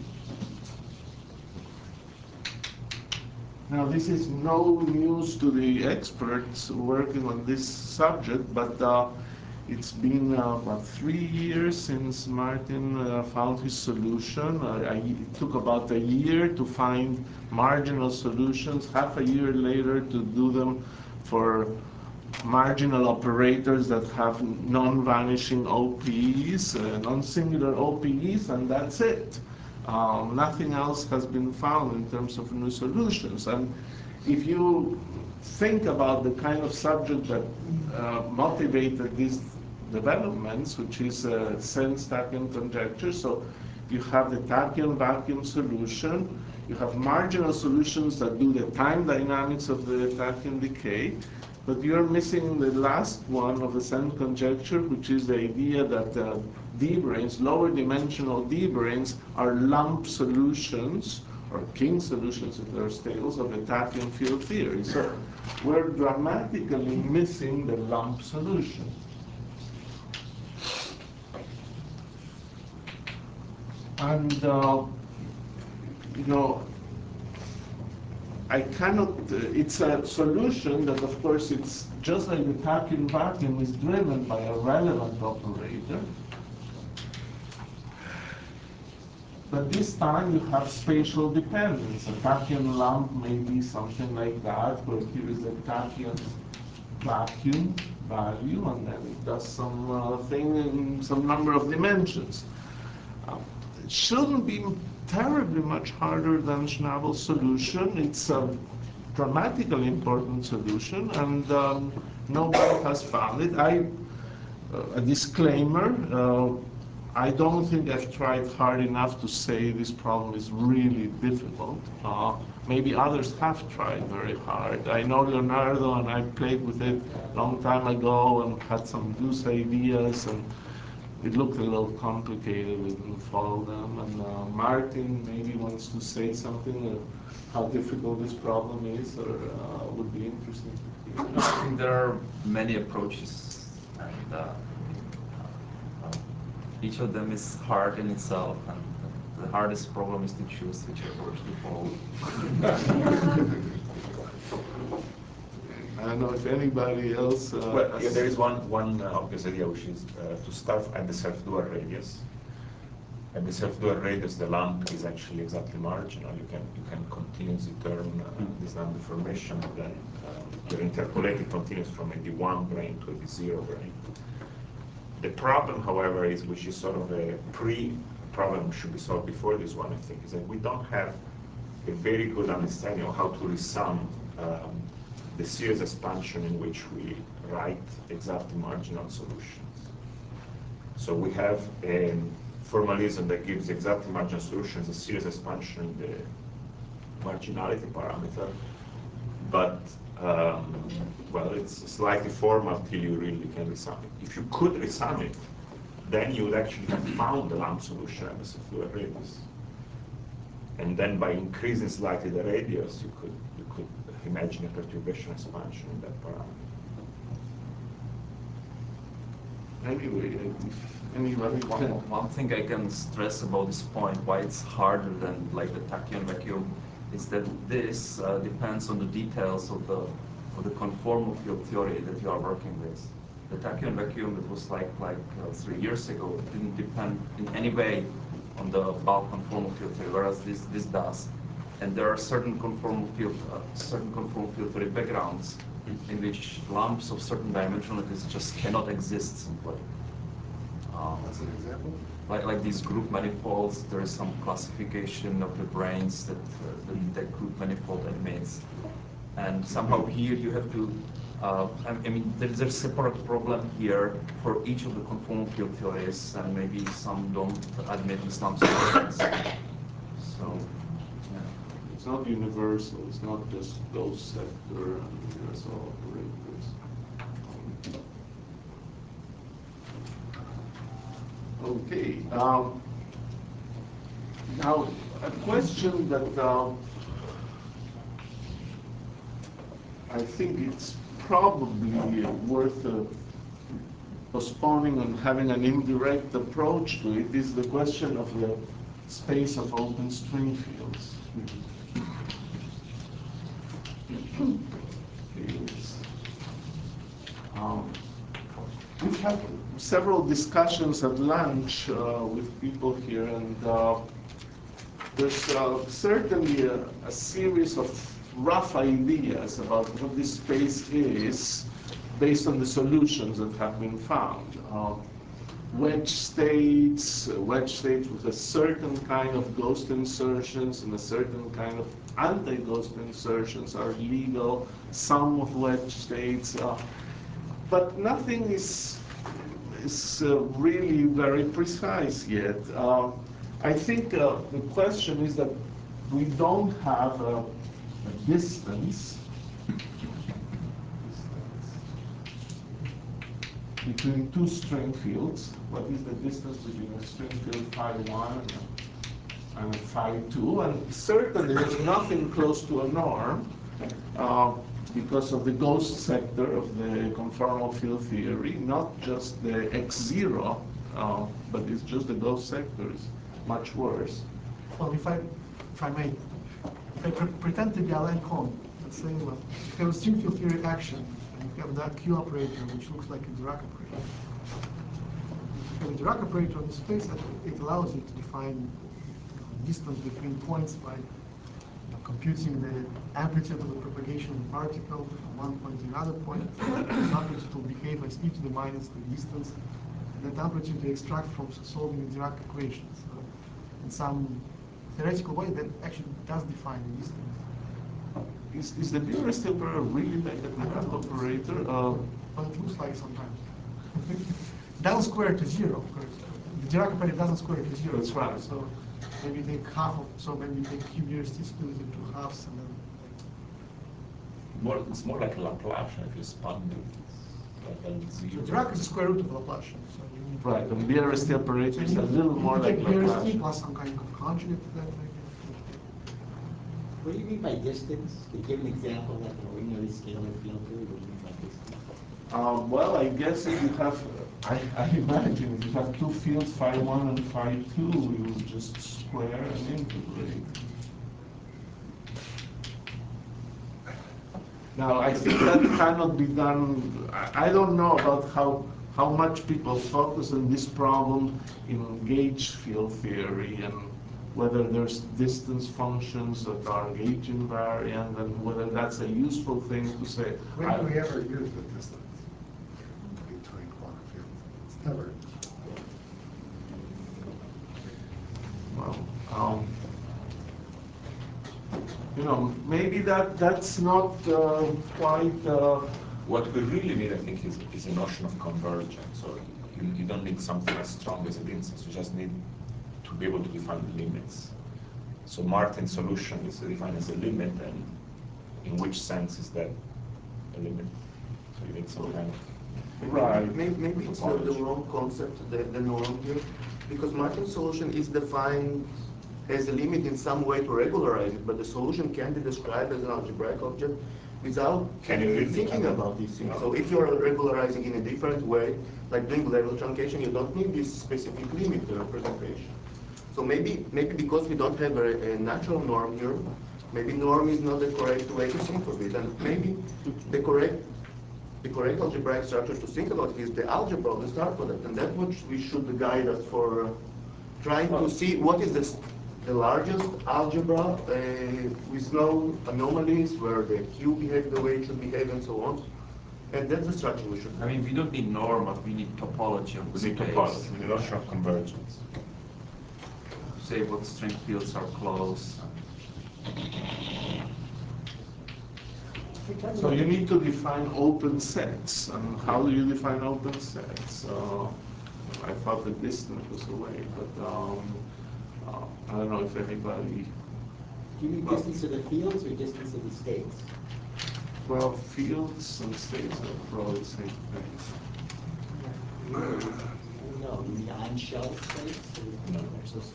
Now, this is no news to the experts working on this subject, but uh, it's been uh, about three years since Martin uh, found his solution. Uh, I, it took about a year to find marginal solutions, half a year later to do them for marginal operators that have non-vanishing O P Es, uh, non-singular O P Es, and that's it. Um, nothing else has been found in terms of new solutions. And if you think about the kind of subject that uh, motivated these developments, which is uh, sense-tachyon conjecture, so you have the tachyon vacuum solution, you have marginal solutions that do the time dynamics of the tachyon decay, but you're missing the last one of the same conjecture, which is the idea that uh, D-branes, lower dimensional D-branes, are lump solutions, or king solutions if they're stables, of the tachyon field theory. So we're dramatically missing the lump solution. And, uh, you know, I cannot, uh, it's a solution that, of course, it's just like the tachyon vacuum is driven by a relevant operator. But this time you have spatial dependence. A tachyon lump may be something like that, where here is the tachyon vacuum value, and then it does some uh, thing in some number of dimensions. Um, it shouldn't be terribly much harder than Schnabel's solution. It's a dramatically important solution, and um, nobody has found it. I, uh, a disclaimer, uh, I don't think I've tried hard enough to say this problem is really difficult. Uh, maybe others have tried very hard. I know Leonardo and I played with it a long time ago and had some loose ideas, and it looked a little complicated. We didn't follow them. And uh, Martin maybe wants to say something uh, how difficult this problem is, or uh, would be interesting to hear. I think there are many approaches, and uh, uh, each of them is hard in itself, and the hardest problem is to choose which approach to follow. I don't know if anybody else. Uh, well, yeah, there is one one uh, obvious idea, which is uh, to start at the self-dual radius. At the self-dual radius, the lump is actually exactly marginal. You can you can continuously turn uh, this lump deformation, and then uh, you're interpolating continuous from a D one brane to a D zero brane. The problem, however, is which is sort of a pre problem should be solved before this one, I think, is that we don't have a very good understanding of how to resum um, the series expansion in which we write exactly marginal solutions. So we have a formalism that gives exactly marginal solutions a series expansion in the marginality parameter, but um, well, it's slightly formal till you really can resum it. If you could resum it, then you would actually have found the lump solution at the subfluid radius. And then by increasing slightly the radius, you could you could imagine a perturbation expansion in that parameter. Anyway, if anybody One, can. one thing I can stress about this point, why it's harder than like the tachyon vacuum, is that this uh, depends on the details of the of the conformal field theory that you are working with. The tachyon vacuum that was like like uh, three years ago didn't depend in any way on the bulk conformal field theory, whereas this this does. And there are certain conformal field uh, certain conformal field theory backgrounds in which lumps of certain dimensionalities just cannot exist simply. Um, That's an example? Like, like these group manifolds, there is some classification of the brains that, uh, that that group manifold admits. And somehow here you have to, uh, I, I mean, there's, there's a separate problem here for each of the conformal field theories, and maybe some don't admit the slump solutions. So, yeah. It's not universal, it's not just ghost sector and universal operators. Okay. Um, now, a question that um, I think it's probably worth uh, postponing and having an indirect approach to it is the question of the space of open string fields. Fields. Um, we've had several discussions at lunch uh, with people here, and uh, there's uh, certainly a, a series of rough ideas about what this space is based on the solutions that have been found. Uh, wedge states, uh, wedge states with a certain kind of ghost insertions and a certain kind of anti-ghost insertions are legal, some of wedge states, uh, but nothing is, is uh, really very precise yet. Uh, I think uh, the question is that we don't have a, a distance between two string fields. What is the distance between a string field phi one and phi two? And certainly there's nothing close to a norm uh, because of the ghost sector of the conformal field theory, not just the x zero, uh, but it's just the ghost sector is much worse. Well, if I, if I may, if I pre pretend to be Alain Kohn, let's say, well, you have a string field theory action, and you have that Q operator, which looks like a Dirac operator. If you have a Dirac operator on the space, it allows you to define uh, distance between points by you know, computing the amplitude of the propagation of the particle from one point to another point. The amplitude will behave as e to the minus the distance, and that amplitude you extract from solving the Dirac equation. So in some theoretical way, that actually does define the distance. Is, is the Beer-Rest operator really like a Dirac operator? Uh, Well, it looks like sometimes. It doesn't square to zero, of course. The Dirac operator doesn't square to zero. That's right. So maybe take half of, so maybe take Q Beer-Rest split it into halves and then. More, it's more like a Laplacian if you spun it. Like a So zero. Dirac is the square root of Laplacian. So you need right, and Beer-Rest operator so is you a little more you like take Beer-Rest Laplacian. plus some kind of conjugate to that maybe. What do you mean by distance? Can you give an example like an ordinary scalar field theory? What do you mean by distance? Um, well, I guess if you have, I, I imagine if you have two fields, phi one and phi two, you will just square and integrate. Now, I think that cannot be done. I, I don't know about how how much people focus on this problem in gauge field theory and whether there's distance functions that are gauge invariant and whether that's a useful thing to say. When do we ever use the distance between quantum fields? It's never. you know, maybe that that's not uh, quite. Uh, What we really need, I think, is, is a notion of convergence. So you, you don't need something as strong as an instance. You just need to be able to define the limits. So Martin's solution is defined as a limit, and in which sense is that a limit? So you need some kind of Right. Maybe, maybe it's the, the wrong concept, the, the norm here, because Martin's solution is defined as a limit in some way to regularize it, but the solution can be described as an algebraic object without Can you really? thinking about these things. So if you're regularizing in a different way, like doing level truncation, you don't need this specific limit representation. So maybe, maybe because we don't have a, a natural norm here, maybe norm is not the correct way to think of it, and maybe the correct The correct algebraic structure to think about is the algebra of the star product, and that's what we should guide us for uh, trying to see what is the, the largest algebra uh, with no anomalies, where the Q behaves the way it should behave, and so on. And that's the structure we should. I mean, we don't need norm, but we need topology of the We need space. topology, we need notion of convergence. Say what string fields are close. So you need to define open sets. And how do you define open sets? Uh, I thought the distance was away, but um, uh, I don't know if anybody. Do you mean distance of the fields or distance of the states? Well, fields and states are probably the same things. No, you mean on shell states? Or no, there's those.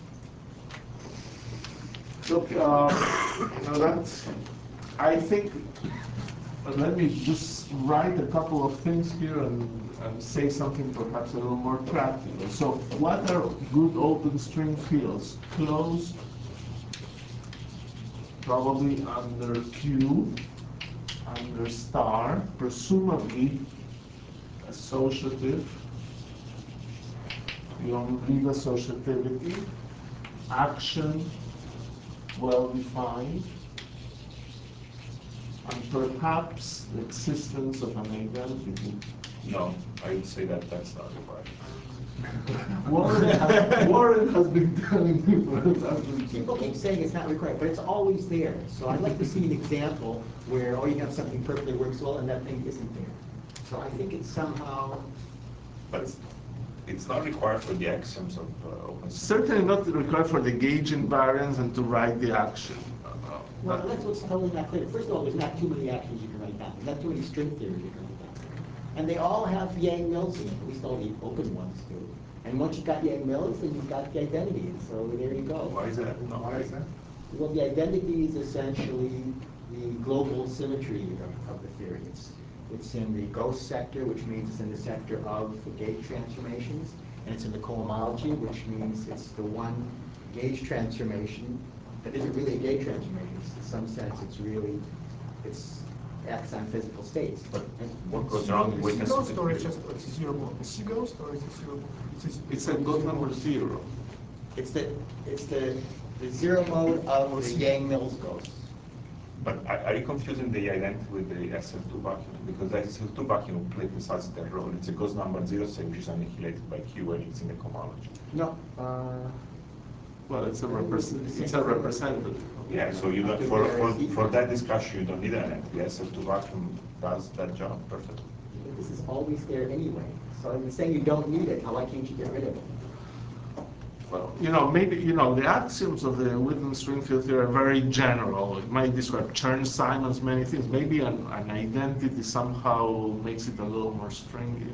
Look, uh, you know, that's, I think, uh, let me just write a couple of things here and, and say something perhaps a little more practical. So what are good open string fields? Closed, probably under Q, under star, presumably associative. You don't leave associativity. Action, well-defined, and perhaps the existence of an identity. No, I would say that that's not required. Warren has, Warren has been telling me. People keep saying it's not required, but it's always there. So I'd like to see an example where, oh, you have something perfectly works well and that thing isn't there. So I think it's somehow. But it's not required for the axioms of uh, open source. Certainly not required for the gauge invariance and to write the action. Well, that's what's totally not clear. First of all, there's not too many actions you can write down. There's not too many string theories you can write down. And they all have Yang-Mills in it, at least all the open ones do. And once you've got Yang-Mills, then you've got the identity, and so there you go. Why is that? No, why is that? Well, the identity is essentially the global symmetry of, of the theory. It's, it's in the ghost sector, which means it's in the sector of the gauge transformations, and it's in the cohomology, which means it's the one gauge transformation that isn't really a gauge transformation. It's, in some sense, it's really, it's acts on physical states. But what goes wrong with It's the a ghost or it's just it's a zero mode? It's a ghost or is it zero mode? It's a, It's a good number zero. It's the, it's the, the zero mode of the Yang-Mills ghost. But are, are you confusing the identity with the S L two vacuum? Because the S L two vacuum plays precisely that role. It's a ghost number zero set which is annihilated by Q when it's in the cohomology. No. Uh, Well, it's a represent, it's a representative. Yeah, so you don't, for, for, for that discussion, you don't need an entity. S L two vacuum does that job perfectly. But this is always there anyway. So I'm saying you don't need it. Why can't you get rid of it? Well, you know, maybe, you know, the axioms of the Witten string field theory are very general. It might describe Chern-Simons, many things. Maybe an, an identity somehow makes it a little more stringy.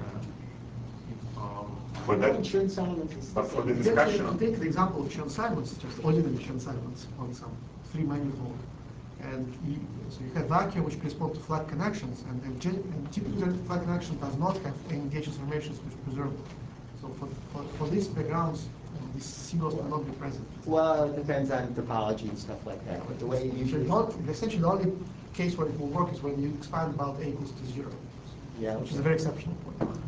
Um, for that, but for the discussion. You take the example of Chern-Simons, just ordinary Chern-Simons on some three manifold. And you, so you have vacuum which correspond to flat connections, and, and, gen, and typically flat connection does not have any gauge transformations which preserve them. So for, for, for these backgrounds, this C-ghost will not be present. Well, it depends on topology and stuff like that. But the way you usually not, essentially the only case where it will work is when you expand about A equals to zero. Yeah, which is a very exceptional point. Uh,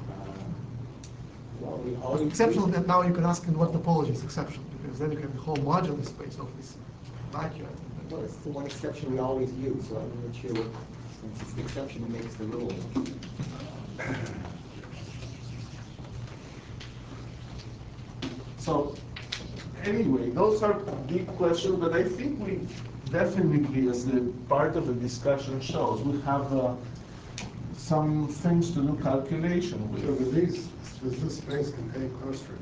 well, we always exceptional, and now you can ask in what topology is exceptional, because then you have the whole modular space of this vacuum. Well, it's the one exception we always use, so I'm not sure what, since it's the exception that makes the rule. So, anyway, those are deep questions, but I think we definitely, as the part of the discussion shows, we have uh, some things to do calculation with. So do these, does this space contain closed strings?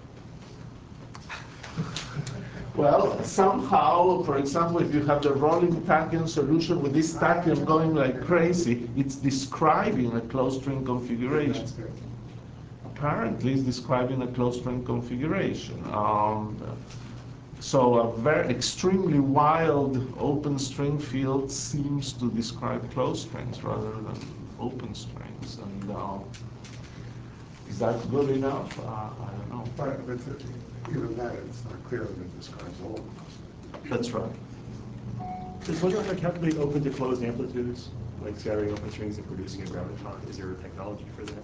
Well, somehow, for example, if you have the rolling tachyon solution with this tachyon going like crazy, it's describing a closed string configuration. Apparently, it's describing a closed string configuration. Um, so a very extremely wild open string field seems to describe closed strings rather than open strings. And uh, is that good enough? Uh, I don't know. But, but the- even that, it's not clear that it describes all of them. That's right. Does Mojo calculate open to closed amplitudes, like scattering open strings and producing a graviton? Is there a technology for that?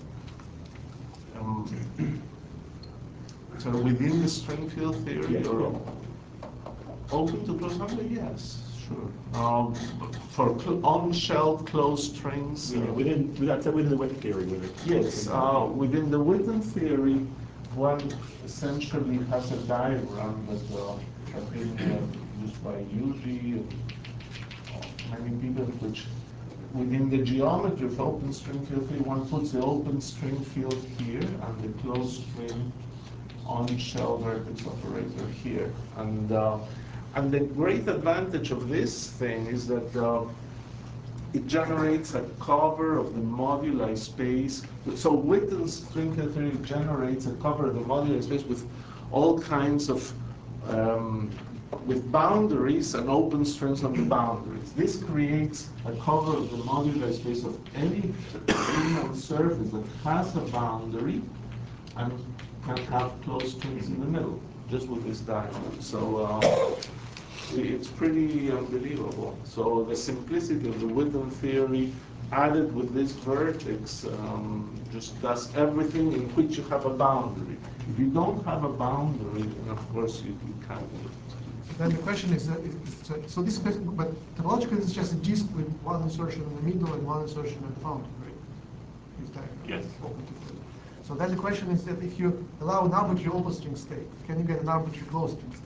Um, so within the string field theory, Yes. or open to closed family? Yes, sure. Um, for cl on-shell closed strings. Yeah, uh, within, that's within the Witten theory, with it. Yes, uh, within the Witten theory, one essentially has a diagram that uh, has been uh, used by Yuji and uh, many people, which within the geometry of open string field theory, one puts the open string field here and the closed string on-shell vertex operator here. And, uh, and the great advantage of this thing is that uh, it generates a cover of the moduli space. So Witten's string field theory generates a cover of the moduli space with all kinds of, um, with boundaries and open strings on the boundaries. This creates a cover of the moduli space of any Riemann surface that has a boundary and can have closed strings in the middle, just with this diagram. So uh, it's pretty unbelievable. So the simplicity of the Witten theory added with this vertex um, just does everything in which you have a boundary. If you don't have a boundary, then of course you, you can't do it. Then the question is, uh, is so, so this, but topologically it's just a disk with one insertion in the middle and one insertion at the fountain, right? Is that Yes. open to field? So then the question is that if you allow an arbitrary open string state, can you get an arbitrary closed string state?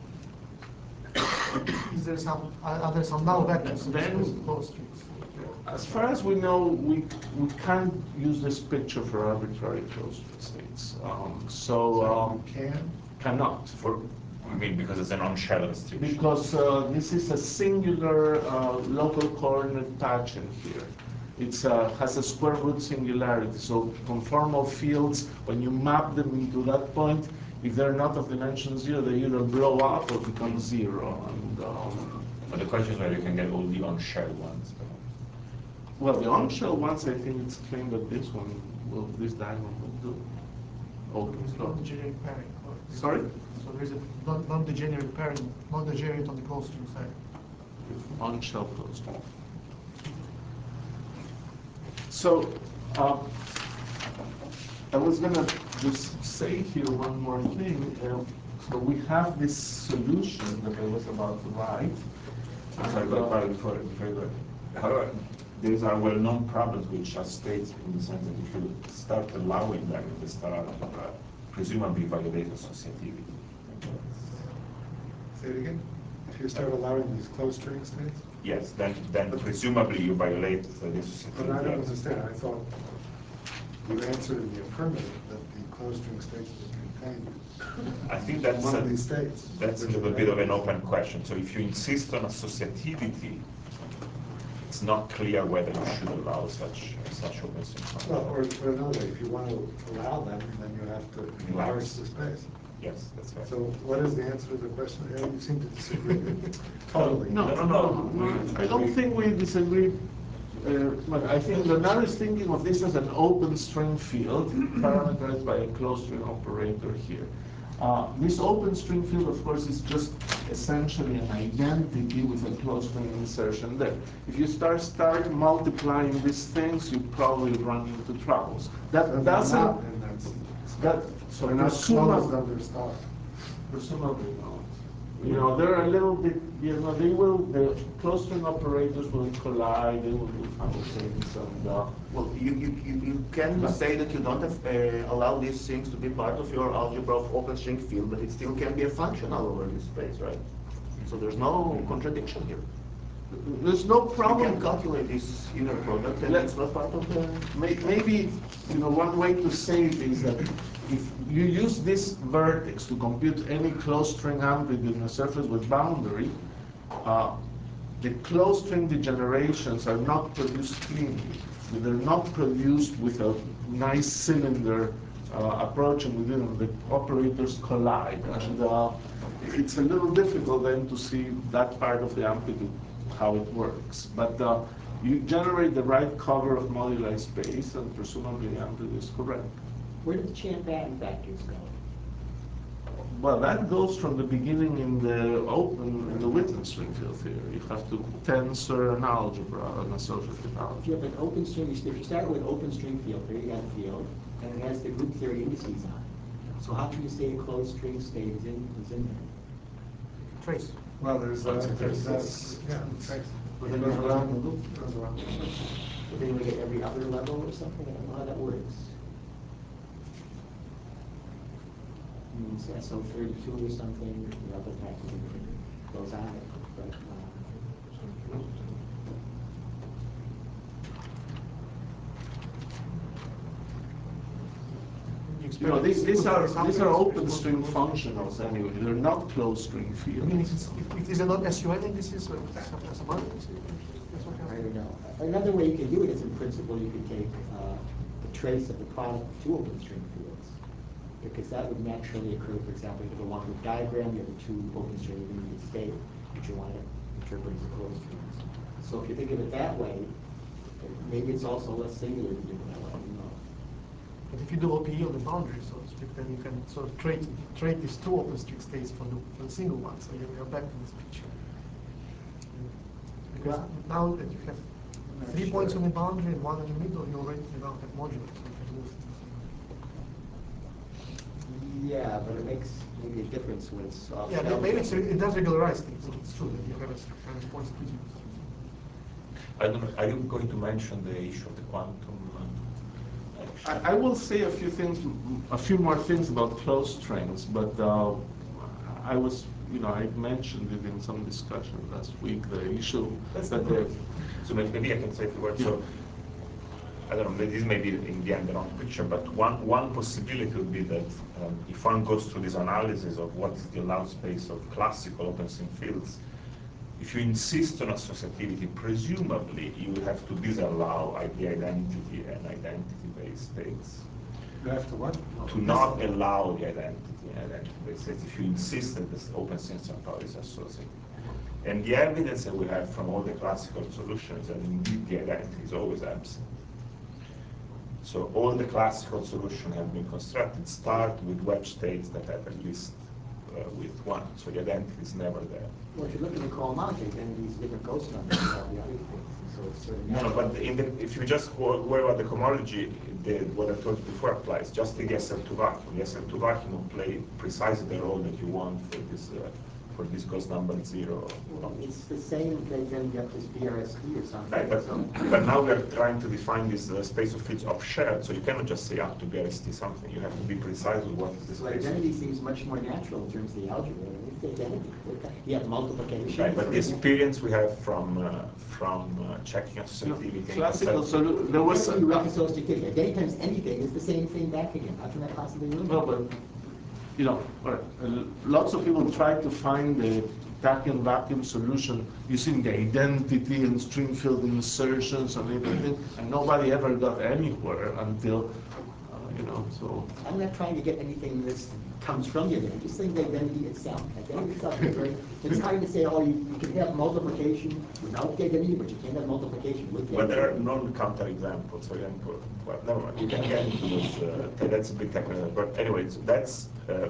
Is there some, are are there some null vectors in Then- this closed strings? As far as we know, we, we can't use this picture for arbitrary closed states. Um, so, um, Can? cannot. For, I mean, because it's an on-shell restriction. Because uh, this is a singular uh, local coordinate tangent here. It uh, has a square root singularity. So conformal fields, when you map them into that point, if they're not of dimension zero, they either blow up or become zero. And, um, But the question is whether you can get all the on-shell ones. well, the on-shell ones, I think it's claimed that this one, will, this diagram will do. Open There's flow. non-degenerate pairing. or- Sorry? So there's a non- non-degenerate pairing, non-degenerate on the closed string side. On-shell closed. So, uh, I was gonna just say here one more thing. Um, so we have this solution that I was about to write. Sorry, but, but before, before you go, however, these are well-known problems which are states in the sense that if you start allowing them in the star algebra, presumably violate associativity. Say it again? If you start allowing these closed string states? Yes, then then presumably you violate the But I don't associativity. understand. I thought you answered in the affirmative that the closed string states would contain I think that's one a, of these states. that's a little bit of an open question. So if you insist on associativity, it's not clear whether you should allow such such open strings. Well, or put another way, if you want to allow them, then you have to enlarge the space. Yes, that's right. So what is the answer to the question? Yeah, you seem to disagree totally. No, no, no, no, I don't think we disagree. Uh, but I think Leonardo is thinking of this as an open string field parameterized by a closed string operator here. Uh, this open string field, of course, is just essentially an identity with a closed string insertion there. If you start start multiplying these things, you probably run into troubles. That They're doesn't. not in that sense. That so They're not presumably- closed under star. Presumably not. You know, they're a little bit, you know, they will, the closed string operators will collide, they will do funny things, and, uh, Well, you, you, you you can say that you don't have, uh, allow these things to be part of your algebra of open string field, but it still can be a function all over this space, right? So there's no contradiction here. There's no problem. You can calculate this inner product, and Let's- it's not part of the. May- Maybe, you know, one way to say it is that if you use this vertex to compute any closed string amplitude in a surface with boundary, uh, the closed string degenerations are not produced cleanly. They're not produced with a nice cylinder uh, approaching within them. The operators collide, and uh, it's a little difficult then to see that part of the amplitude, how it works. But uh, you generate the right cover of moduli space, and presumably the amplitude is correct. Where did the Chern-Batten factors go? Well, that goes from the beginning in the open, in the Witten string field theory. You have to tensor an algebra, an associative If algebra. you have an open string, if you start with open string field theory, you got a field, and it has the group theory indices on it. So how can you say a closed string state is in, is in there? Trace. Well, there's, uh, there's, uh, yeah, trace. But then Goes you around have- the loop, goes around. But then you look at every other level or something, I don't know how that works. I mean, it's S O thirty-two or something, the other factor goes on it, but, uh, You know, these, these are these are open string functionals anyway. They're not closed string I mean, if fields. it's, if it is a not S U N indices, or it's a- it's a model, it's- that's what I happens. don't know. Another way you can do it is, in principle, you could take uh, the trace of the product of two open string fields. Because that would naturally occur, for example, you have a one-loop diagram, you have a two open string intermediate state, which you want to interpret as a closed strings. So if you think of it that way, maybe it's also less singular to do it that way, I don't know. But if you do O P E on the boundary, so to speak, then you can sort of trade, trade these two open string states for the, for the single one, so you're, you're back to this picture. Because Well- now that you have I'm not three sure. points in the boundary and one in the middle, you already you now have modulus, so you can move things. Yeah, but it makes maybe a difference when it's off. Yeah, shelf. maybe it's, it does regularize things, it's true that you have a kind of points to use. I don't know, are you going to mention the issue of the quantum? uh, I, I will say a few things, a few more things about closed strings, but uh, I was, you know, I mentioned it in some discussion last week, the issue That's that the- the So maybe maybe I can say a few words. So, I don't know, this may be in the end the wrong picture, but one, one possibility would be that um, if one goes through this analysis of what is the allowed space of classical open string fields, if you insist on associativity, presumably you have to disallow the identity and identity-based states. You have to what? To not allow the identity and identity-based states if you insist that this open string somehow is associative. And the evidence that we have from all the classical solutions that indeed the identity is always absent. So all the classical solutions have been constructed start with wedge states that have at least uh, with one. So the identity is never there. Well, if you look at the cohomology, then these different ghost numbers and all the other things, and so it's sort of No, no, natural. but in the, if you just go, go about the cohomology, the, what I told you before applies. Just take the S L two vacuum. The S L two vacuum will play precisely the role that you want for this uh, for this ghost number zero. Well, it's the same, they then get this B R S T or something. Right, but, so- but now we are trying to define this uh, space of fields of shared, so you cannot just say up to B R S T something. You have to be precise with what is the So space. identity seems much more natural in terms of the algebra. It's the identity. You have multiplication. Right, but the experience we have from uh, from uh, checking associativity. and classical concept- solution, there was When you a, write associativity, identity times anything is the same thing back again. How can that possibly be? no, but, you know, uh, lots of people try to find the Tachyon vacuum solution using the identity and string field insertions and everything, and nobody ever got anywhere until, uh, you know, so. I'm not trying to get anything that comes from the identity, just saying the identity itself. Identity itself is very, it's hard to say, oh, you, you can have multiplication without the identity, but you can't have multiplication with the But there are identity. non-counter examples, for example. Well, never mind. You can get into this. Uh, that's a bit technical. But anyways, that's uh,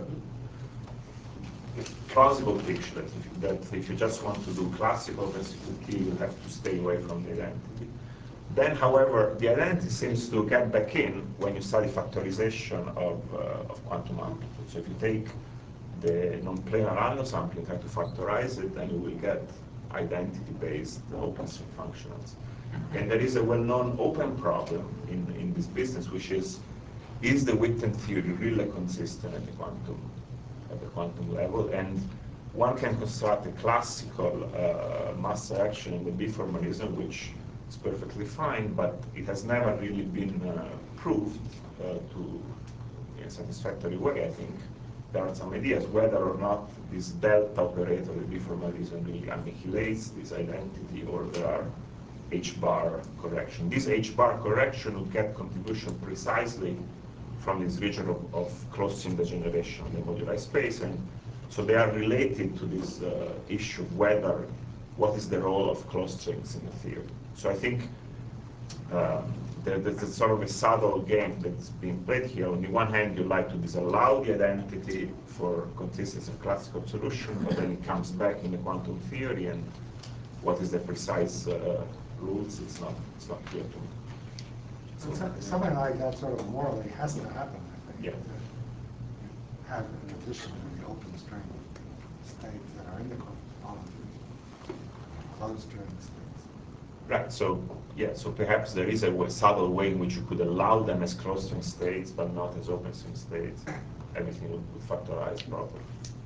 a plausible picture that if, that if you just want to do classical consecutivity, you have to stay away from the identity. Then, however, the identity seems to get back in when you study factorization of, uh, of quantum amplitude. So if you take the non-planar Reynolds amplitude and try to factorize it, then you will get identity-based open string functionals. And there is a well-known open problem in, in this business, which is, is the Witten theory really consistent at the quantum at the quantum level? And one can construct a classical uh, mass action in the B formalism, which is perfectly fine, but it has never really been uh, proved uh, to in a satisfactory way, I think. There are some ideas whether or not this delta operator, the B formalism, really annihilates this identity, or there are H-bar correction. This H-bar correction would get contribution precisely from this region of, of closed-string degeneration in the moduli space, and so they are related to this uh, issue of whether, what is the role of closed strings in the theory. So I think um, there, there's a sort of a subtle game that's being played here. On the one hand, you like to disallow the identity for consistency of classical solution, but then it comes back in the quantum theory, and what is the precise uh, rules, it's not, it's not clear to me. So so- something like that sort of morally has to happen, I think. Yeah. To have an addition to the open string states that are in the cosmology, closed string states. Right, so, yeah, so perhaps there is a way, subtle way in which you could allow them as closed string states, but not as open string states. Everything would, would factorize properly.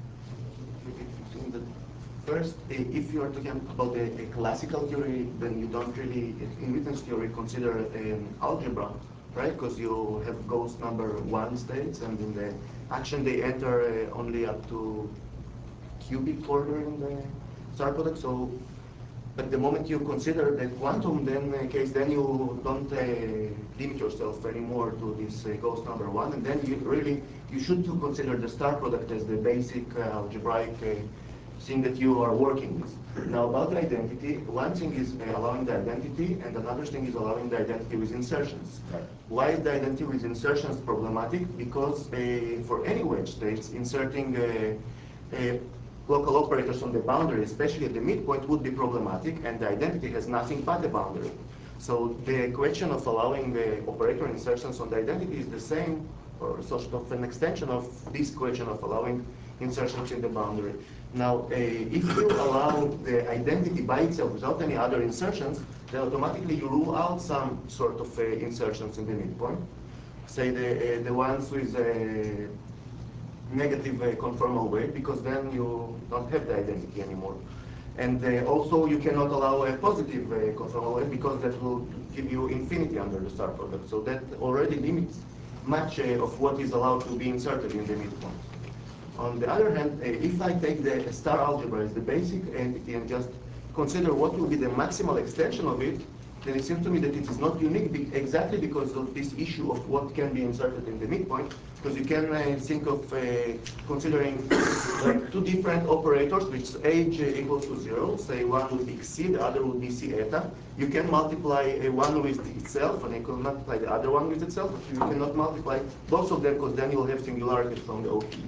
In the First, i- if you are talking about a, a classical theory, then you don't really, in Witten's theory, consider an algebra, right? Because you have ghost number one states, and in the action they enter uh, only up to cubic order in the star product. So, but the moment you consider the quantum then uh, case, then you don't uh, limit yourself anymore to this uh, ghost number one, and then you really you should to consider the star product as the basic uh, algebraic uh, thing that you are working with. Now about the identity, one thing is uh, allowing the identity, and another thing is allowing the identity with insertions. Right. Why is the identity with insertions problematic? Because uh, for any wedge states, inserting uh, uh, local operators on the boundary, especially at the midpoint, would be problematic, and the identity has nothing but the boundary. So the question of allowing the operator insertions on the identity is the same, or sort of an extension of this question of allowing insertions in the boundary. Now, uh, if you allow the identity by itself without any other insertions, then automatically you rule out some sort of uh, insertions in the midpoint. Say the, uh, the ones with a negative uh, conformal weight, because then you don't have the identity anymore. And uh, also you cannot allow a positive uh, conformal weight, because that will give you infinity under the star product. So that already limits much uh, of what is allowed to be inserted in the midpoint. On the other hand, uh, if I take the star algebra as the basic entity and just consider what will be the maximal extension of it, then it seems to me that it is not unique be exactly because of this issue of what can be inserted in the midpoint, because you can uh, think of uh, considering like two different operators which age uh, equals to zero. Say one would be xi, the other would be c eta. You can multiply uh, one with itself, and you can multiply the other one with itself, but you cannot multiply both of them, because then you'll have singularity from the O P.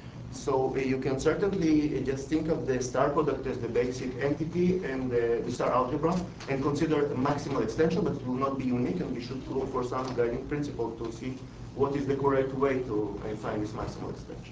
So uh, you can certainly uh, just think of the star product as the basic entity and uh, the star algebra, and consider a maximal extension, but it will not be unique, and we should look for some guiding principle to see what is the correct way to uh, find this maximal extension.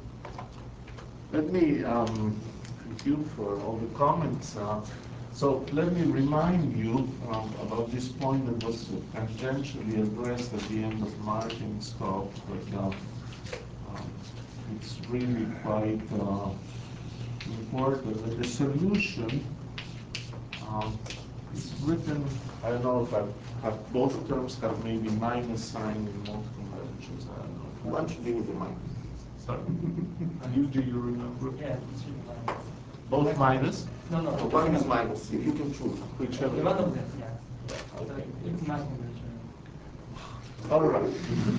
Let me um, thank you for all the comments. Uh, so let me remind you um, about this point that was tangentially addressed at the end of Martin's talk, but uh, um, it's really quite uh, important that the solution um, is written, I don't know if I've, have both terms have maybe minus sign in most conventions, I don't know. One should be with a minus. Sorry. You, do you remember? Yeah, it's really minus. Both minus? No, no. One is minus, you you can choose. Whichever. One of them, yeah. Okay. It's not conventional. All right.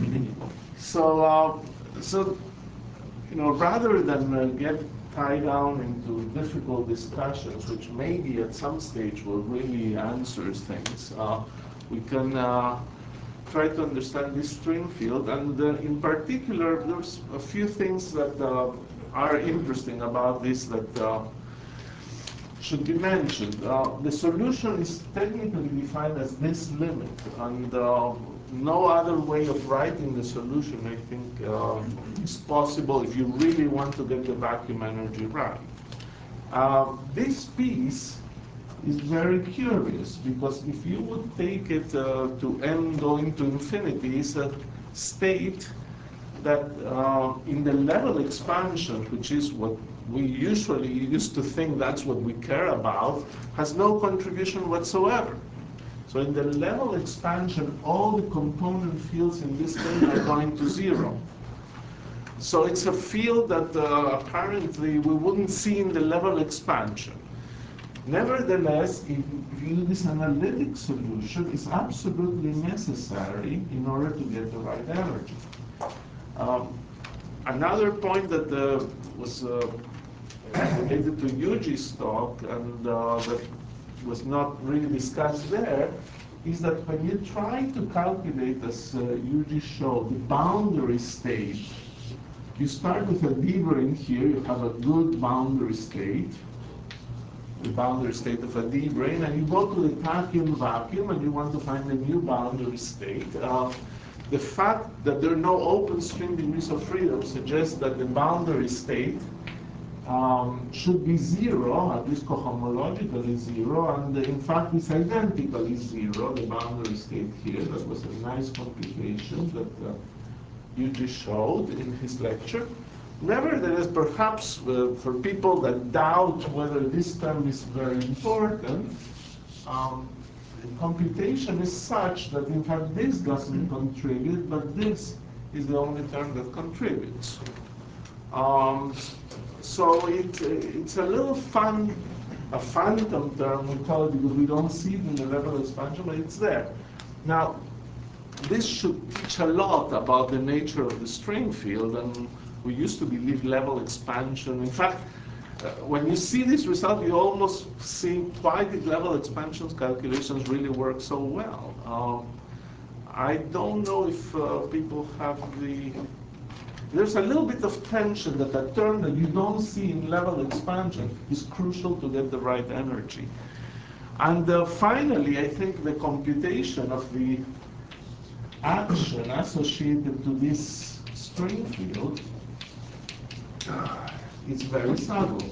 So, uh, so, you know, rather than uh, get tied down into difficult discussions, which maybe at some stage will really answer things, uh, we can uh, try to understand this string field. And uh, in particular, there's a few things that uh, are interesting about this that uh, should be mentioned. Uh, the solution is technically defined as this limit, and uh, no other way of writing the solution, I think, uh, is possible if you really want to get the vacuum energy right. Uh, this piece is very curious, because if you would take it uh, to n going to infinity, it's a state that uh, in the level expansion, which is what we usually used to think that's what we care about, has no contribution whatsoever. So in the level expansion, all the component fields in this thing are going to zero. So it's a field that uh, apparently we wouldn't see in the level expansion. Nevertheless, if, if you do this analytic solution, it's absolutely necessary in order to get the right energy. Um, another point that uh, was uh, related to Yuji's talk and uh, that was not really discussed there is that when you try to calculate, as uh, Yuji showed, the boundary state, you start with a D brane here, you have a good boundary state, the boundary state of a D brane, and you go to the tachyon vacuum and you want to find a new boundary state. Uh, the fact that there are no open string degrees of freedom suggests that the boundary state um, should be zero, at least cohomologically zero, and in fact it's identically zero, the boundary state here. That was a nice computation that uh, Yuji showed in his lecture. Nevertheless, perhaps uh, for people that doubt whether this term is very important, um, the computation is such that in fact this doesn't contribute, but this is the only term that contributes. Um, so it, it's a little fun, a phantom term we call it because we don't see it in the level expansion, but it's there. Now, this should teach a lot about the nature of the string field, and we used to believe level expansion. In fact, uh, when you see this result, you almost see why did level expansions calculations really work so well. Um, I don't know if uh, people have the... There's a little bit of tension that a term that you don't see in level expansion is crucial to get the right energy. And uh, finally, I think the computation of the action associated to this string field is very subtle.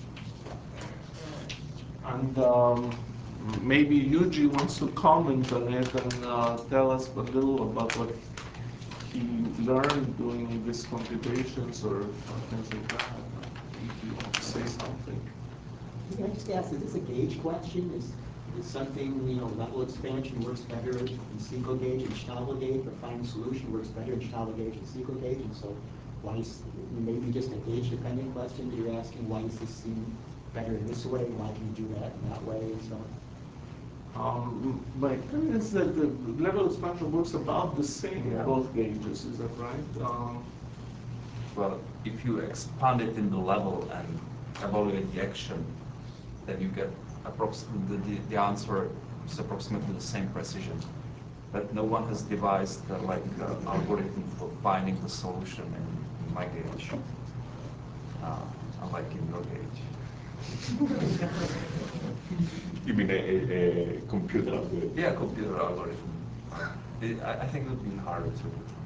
And um, maybe Yuji wants to comment on it and uh, tell us a little about what he learned doing these computations or things like that. If you want to say something. Can I just ask, is this a gauge question? Is is something, you know, level expansion works better in Siegel gauge and Schnabel gauge, or final solution works better in Schnabel gauge and Siegel gauge, and so why is, maybe just a gauge dependent question that you're asking, why does this seem better in this way, why can you do that in that way, and so on? Um, my opinion is that the level expansion works about the same in both gauges, is that right? Um, well, if you expand it in the level and evaluate the action, then you get approximately the, the answer is approximately the same precision. But no one has devised uh, like uh, algorithm for finding the solution in, in my gauge, uh, unlike in your gauge. You mean a, a, a computer algorithm? Yeah, computer algorithm. It, I, I think it would be harder to.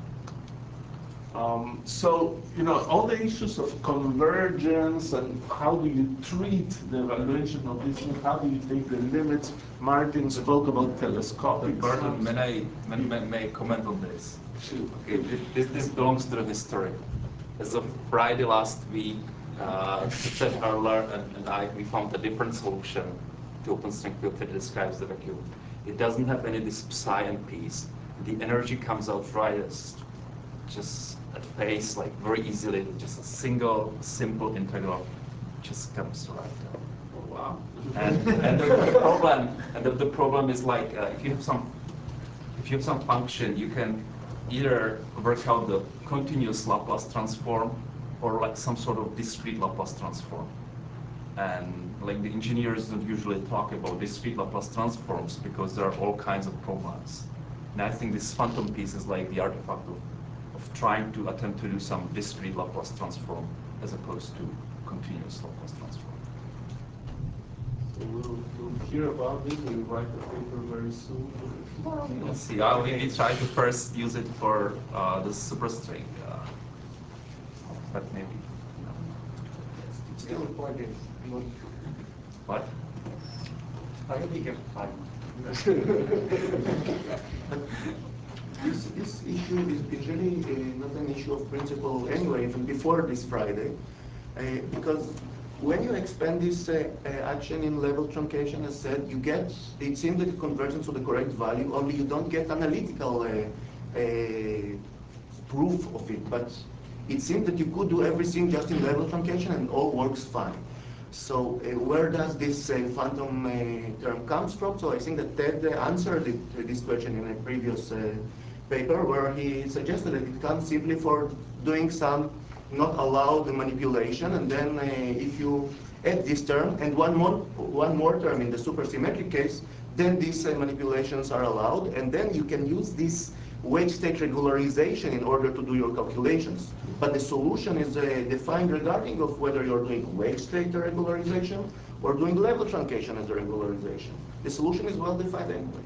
Um, so, you know, all the issues of convergence and how do you treat the evaluation of this thing, how do you take the limits? Martin spoke about telescopic. Burton, may I, may, may, may I comment on this? Sure. Okay, this, this belongs to the history. As of Friday last week, uh, Ted Hurler and, and I, we found a different solution to open string field that describes the vacuum. It doesn't have any this psi and p's. The energy comes out right as just at phase, like very easily, just a single simple integral just comes right out. Oh, wow. And, and the, the problem, and the, the problem is like uh, if you have some, if you have some function, you can either work out the continuous Laplace transform or like some sort of discrete Laplace transform. And like the engineers don't usually talk about discrete Laplace transforms because there are all kinds of problems. And I think this phantom piece is like the artifact of, of trying to attempt to do some discrete Laplace transform as opposed to continuous Laplace transform. So we'll, we'll hear about this, we'll write a paper very soon. Well, we'll see. Uh, we, we try to first use it for uh, the superstring, uh, but maybe. No. Still the point is, What? I think you can find. this, this issue is, is really uh, not an issue of principle anyway, even before this Friday, uh, because when you expand this uh, uh, action in level truncation, as said, you get, it seems that it converges to the correct value, only you don't get analytical uh, uh, proof of it. But it seems that you could do everything just in level truncation and all works fine. So uh, where does this uh, phantom uh, term comes from? So I think that Ted uh, answered it, uh, this question in a previous uh, paper where he suggested that it comes simply for doing some not allowed manipulation, and then uh, if you add this term and one more, one more term in the supersymmetric case, then these uh, manipulations are allowed, and then you can use this wage state regularization in order to do your calculations. But the solution is uh, defined regarding of whether you're doing wage state regularization or doing level truncation as a regularization. The solution is well defined anyway.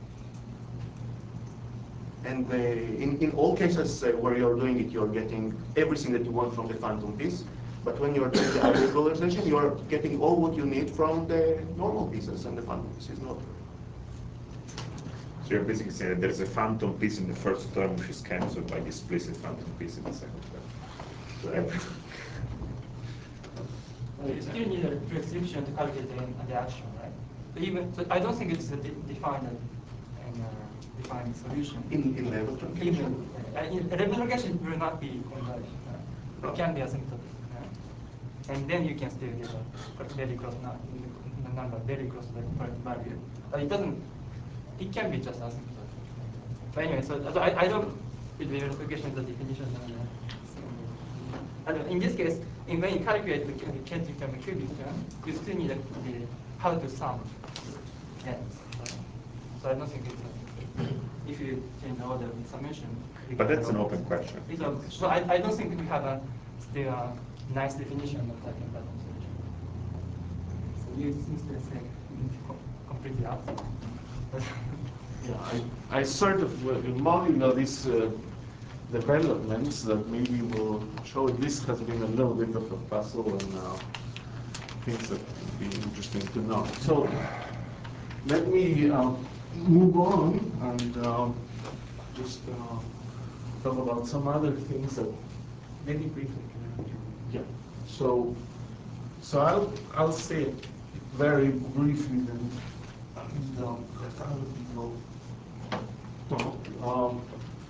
And uh, in, in all cases uh, where you're doing it, you're getting everything that you want from the phantom piece. But when you're doing the regularization, you're getting all what you need from the normal pieces, and the phantom piece is not. So you're basically saying that there's a phantom piece in the first term which is cancelled by the explicit phantom piece in the second term. Right? You still need a restriction to calculate the, the action, right? So even so, I don't think it's a de defined and uh, defined solution. In, in level truncation? Even uh, in, level truncation will not be converged. Uh, it can be asymptotic, uh, and then you can still get a very close nu number, very close to the correct value. But it doesn't. It can be just asymptotic. But anyway, so, so I, I don't feel the verification of the definition. And in this case, in when you calculate the chaotic term, cubic term, you still need a, the, how to sum ends. So I don't think it's a, if you change the order of summation. But that's an open question. It's a, so I, I don't think we have a still a nice definition of Taken pattern solution. So you instead say completely absent. Yeah, I, I sort of uh, modular these uh, developments that maybe will show this has been a little bit of a puzzle and uh, things that would be interesting to know. So let me uh, move on and uh, just uh, talk about some other things that Very briefly. yeah. So so I'll I'll say it very briefly then. And, um, let other people talk. Um,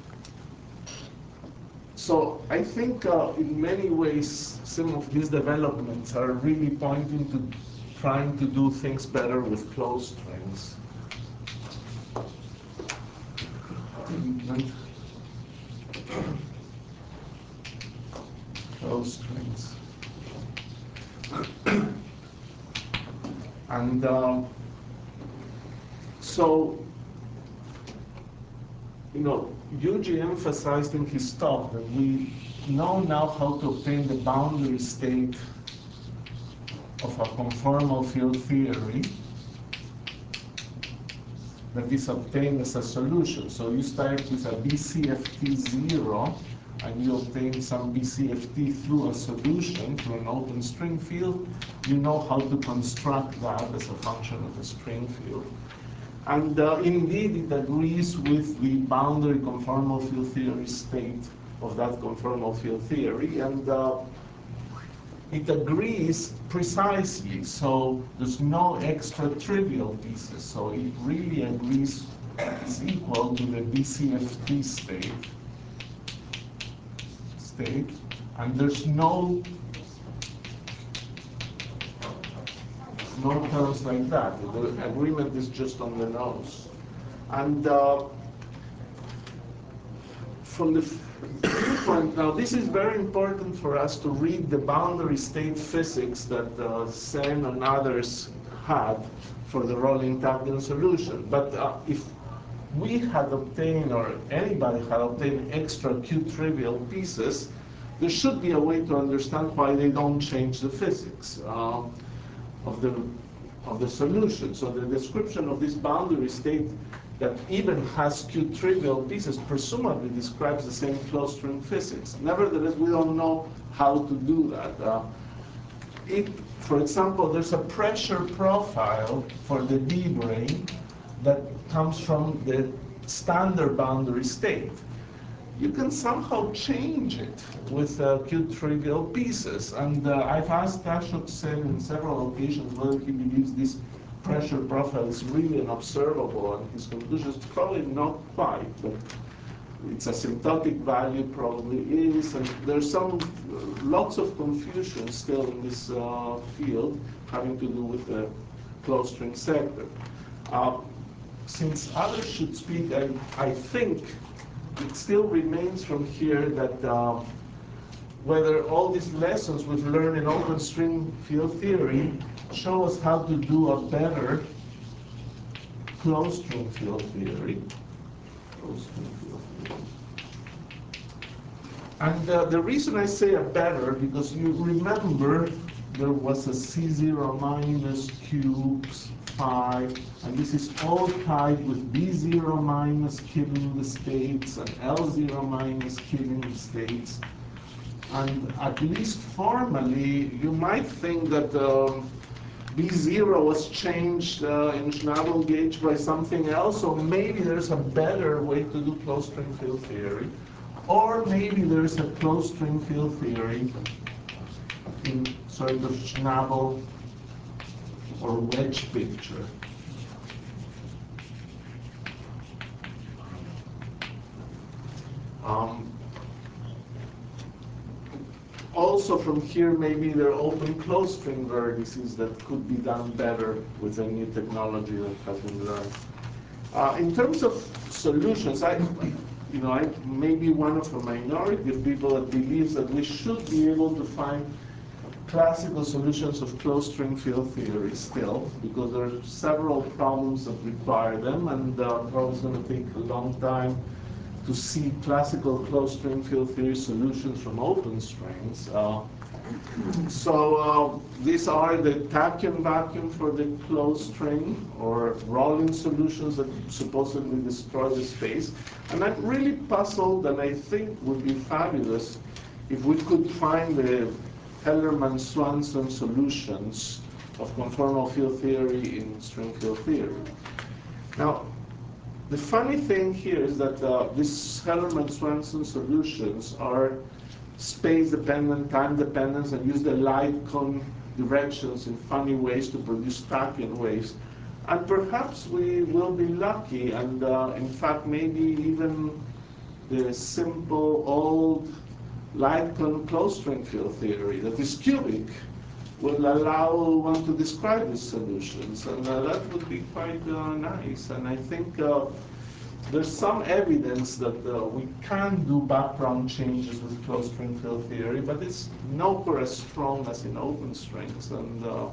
so I think uh, in many ways some of these developments are really pointing to trying to do things better with closed strings. Closed strings. And um, so, you know, Yuji emphasized in his talk that we know now how to obtain the boundary state of a conformal field theory that is obtained as a solution. So you start with a B C F T zero, and you obtain some B C F T through a solution, through an open string field. You know how to construct that as a function of a string field. And uh, indeed, it agrees with the boundary conformal field theory state of that conformal field theory. And uh, it agrees precisely, so there's no extra trivial pieces. So it really agrees, is equal to the B C F T state. state. And there's no no terms like that. The agreement is just on the nose. And uh, from the viewpoint, now this is very important for us to read the boundary state physics that uh, Sen and others had for the rolling Tagdian solution. But uh, if we had obtained, or anybody had obtained extra Q-trivial pieces, there should be a way to understand why they don't change the physics uh, of the of the solution. So the description of this boundary state that even has Q-trivial pieces presumably describes the same closed string physics. Nevertheless, we don't know how to do that. Uh, it, for example, there's a pressure profile for the D brane that comes from the standard boundary state, you can somehow change it with uh, cute trivial pieces. And uh, I've asked Ashok Sen in several occasions whether he believes this pressure profile is really unobservable, and his conclusion is probably not quite, but its asymptotic value probably is, and there's some lots of confusion still in this uh, field having to do with the closed string sector. Uh, since others should speak, I, I think it still remains from here that uh, whether all these lessons we've learned in open string field theory show us how to do a better closed string field theory. Closed string field theory. And uh, the reason I say a better, because you remember there was a C zero minus cubes phi, and this is all tied with B zero minus killing the states and L zero minus killing the states. And at least formally, you might think that um, B zero was changed uh, in Schnabel gauge by something else, or maybe there's a better way to do closed string field theory. Or maybe there's a closed string field theory in sort of Schnabel or wedge picture. Um, also from here, maybe there are open closed string vertices that could be done better with a new technology that has been learned. Uh, in terms of solutions, I, you know, I may be one of a minority of people that believes that we should be able to find classical solutions of closed string field theory still, because there are several problems that require them, and uh, probably it's going to take a long time to see classical closed string field theory solutions from open strings. Uh, so uh, these are the tachyon vacuum for the closed string, or Rollin solutions that supposedly destroy the space. And I'm really puzzled, and I think would be fabulous if we could find the Hellerman-Swanson solutions of conformal field theory in string field theory. Now, the funny thing here is that uh, these Hellerman-Swanson solutions are space-dependent, time-dependent, and use the light cone directions in funny ways to produce tachyon waves. And perhaps we will be lucky, and uh, in fact, maybe even the simple old light cone closed string field theory that is cubic will allow one to describe these solutions, and uh, that would be quite uh, nice. And I think uh, there's some evidence that uh, we can do background changes with closed string field theory, but it's nowhere as strong as in open strings. And uh,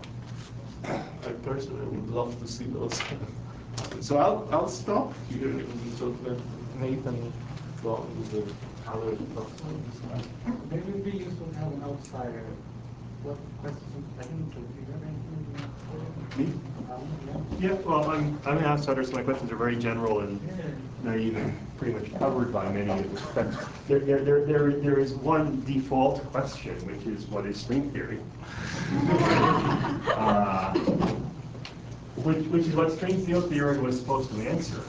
I personally would love to see those. So I'll I'll stop here and so let Nathan go on with the other thoughts. Maybe it would be useful to have an outsider. What questions? I didn't do you have anything you want to Me? Yeah, well, I'm, I'm an outsider, so my questions are very general and naive and pretty much covered by many of the specs. There, there, there, there, there is one default question, which is, what is string theory? uh, which, which is what string field theory was supposed to answer.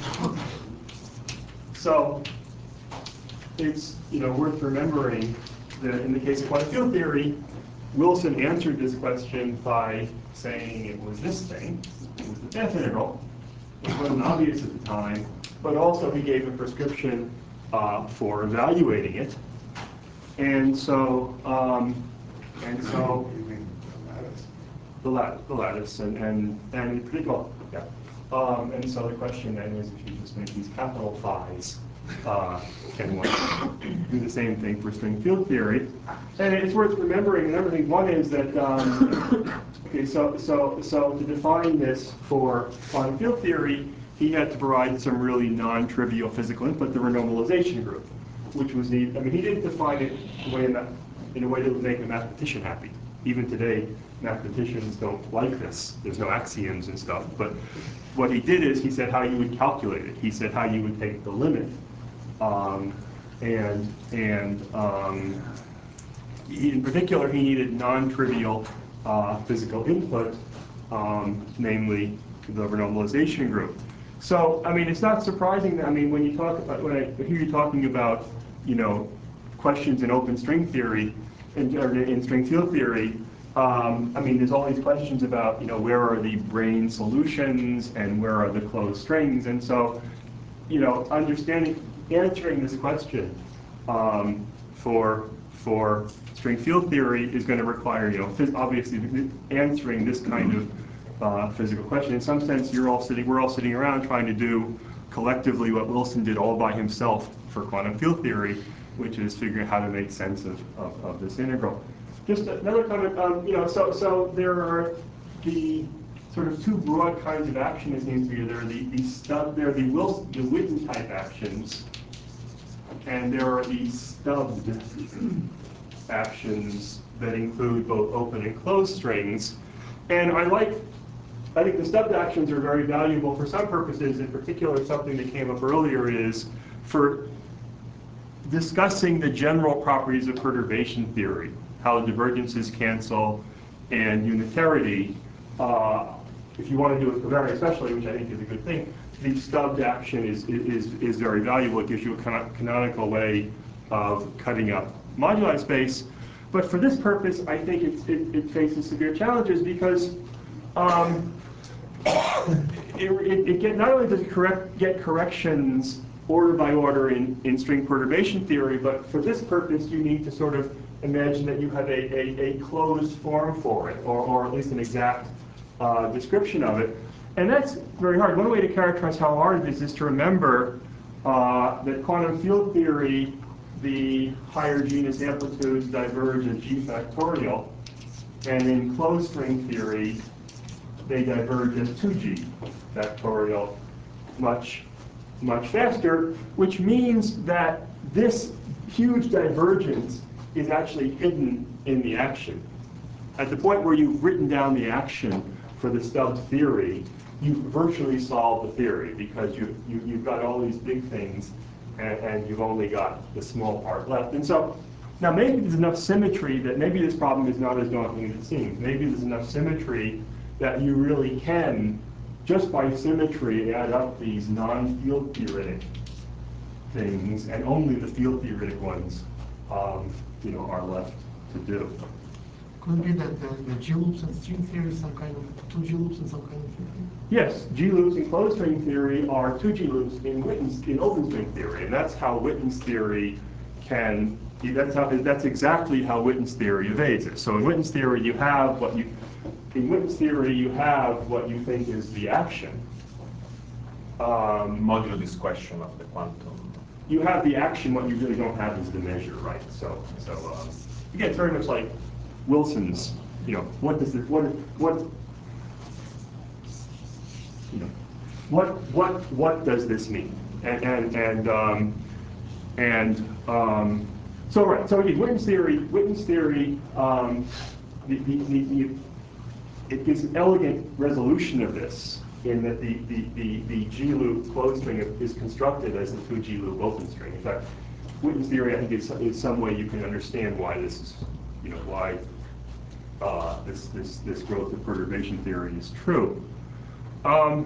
So it's, you know, worth remembering that in the case of quantum field theory, Wilson answered this question by saying it was this thing, it was the death integral, which wasn't obvious at the time, but also he gave a prescription uh, for evaluating it. And so, um, and so, the lattice, the lattice, and and and pretty cool, yeah. Um, and so the question then is, if you just make these capital phi's, uh, can one do the same thing for string field theory? And it's worth remembering another thing. One is that um, okay, so so so to define this for quantum field theory, he had to provide some really non-trivial physical input, the renormalization group, which was neat. I mean, he didn't define it in a way that, in a way that would make a mathematician happy. Even today, mathematicians don't like this. There's no axioms and stuff. But what he did is he said how you would calculate it. He said how you would take the limit. Um, and and um, he, in particular, he needed non-trivial uh, physical input, um, namely the renormalization group. so, I mean, it's not surprising that, I mean, when you talk about, when I hear you talking about, you know, questions in open string theory, in, or in string field theory, um, I mean, there's all these questions about, you know, where are the brane solutions and where are the closed strings, and so, you know, understanding, answering this question um, for for string field theory is going to require, you know, phys obviously answering this kind of uh, physical question. In some sense, you're all sitting, we're all sitting around trying to do collectively what Wilson did all by himself for quantum field theory, which is figuring out how to make sense of, of, of this integral. Just another comment, um, you know, so so there are the sort of two broad kinds of action, it seems to me. There are the, the stub, there are the Wilson, the Witten type actions, and there are the stubbed actions that include both open and closed strings. And I like, I think the stubbed actions are very valuable for some purposes. In particular, something that came up earlier is for discussing the general properties of perturbation theory, how divergences cancel and unitarity. Uh, if you want to do it very especially, which I think is a good thing, the stubbed action is, is, is very valuable. It gives you a canonical way of cutting up moduli space. But for this purpose, I think it's, it, it faces severe challenges because um, it, it, it get, not only does it correct, get corrections order by order in, in string perturbation theory, but for this purpose, you need to sort of imagine that you have a, a, a closed form for it, or, or at least an exact uh, description of it. And that's very hard. One way to characterize how hard it is is to remember uh, that quantum field theory, the higher genus amplitudes diverge at G factorial, and in closed string theory, they diverge at two G factorial much, much faster, which means that this huge divergence is actually hidden in the action. At the point where you've written down the action for the stubbed theory, you've virtually solved the theory because you, you, you've got all these big things and, and you've only got the small part left. And so now maybe there's enough symmetry that maybe this problem is not as daunting as it seems. Maybe there's enough symmetry that you really can, just by symmetry, add up these non-field theoretic things, and only the field theoretic ones um, you know, are left to do. Could it be that the, the G loops in string theory is some kind of two G loops in some kind of theory? Yes, G loops in closed string theory are two G loops in Witten's, in open string theory, and that's how Witten's theory can. That's how. That's exactly how Witten's theory evades it. So in Witten's theory, you have what you. In Witten's theory, you have what you think is the action. Um, Modulo this question of the quantum. You have the action. What you really don't have is the measure, right? So, so um, again, it's very much like Wilson's. You know, what does the what what you know, what what what does this mean? And and and um, and um, so right. So again, Witten's theory. Witten's theory. Um, the, the, the, the, it gives an elegant resolution of this in that the the the, the G loop closed string is constructed as a two G loop open string. In fact, Witten's theory, I think, is, is some way you can understand why this is, you know, why uh, this this this growth of perturbation theory is true. Um,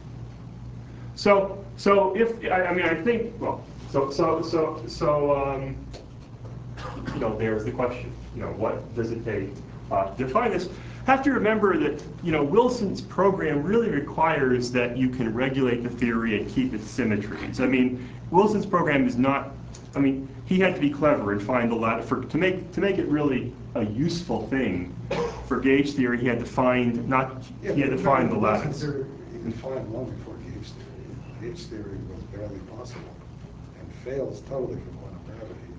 so, so if I, I mean, I think, well, so so so so um, you know, there's the question. You know, what does it take uh, to define this? Have to remember that, you know, Wilson's program really requires that you can regulate the theory and keep its symmetries. I mean, Wilson's program is not. I mean, he had to be clever and find the lat for to make to make it really a useful thing for gauge theory. He had to find not. Yeah, he had to find the lattice. You can find long before gauge theory. Gauge theory was barely possible and fails totally for quantum gravity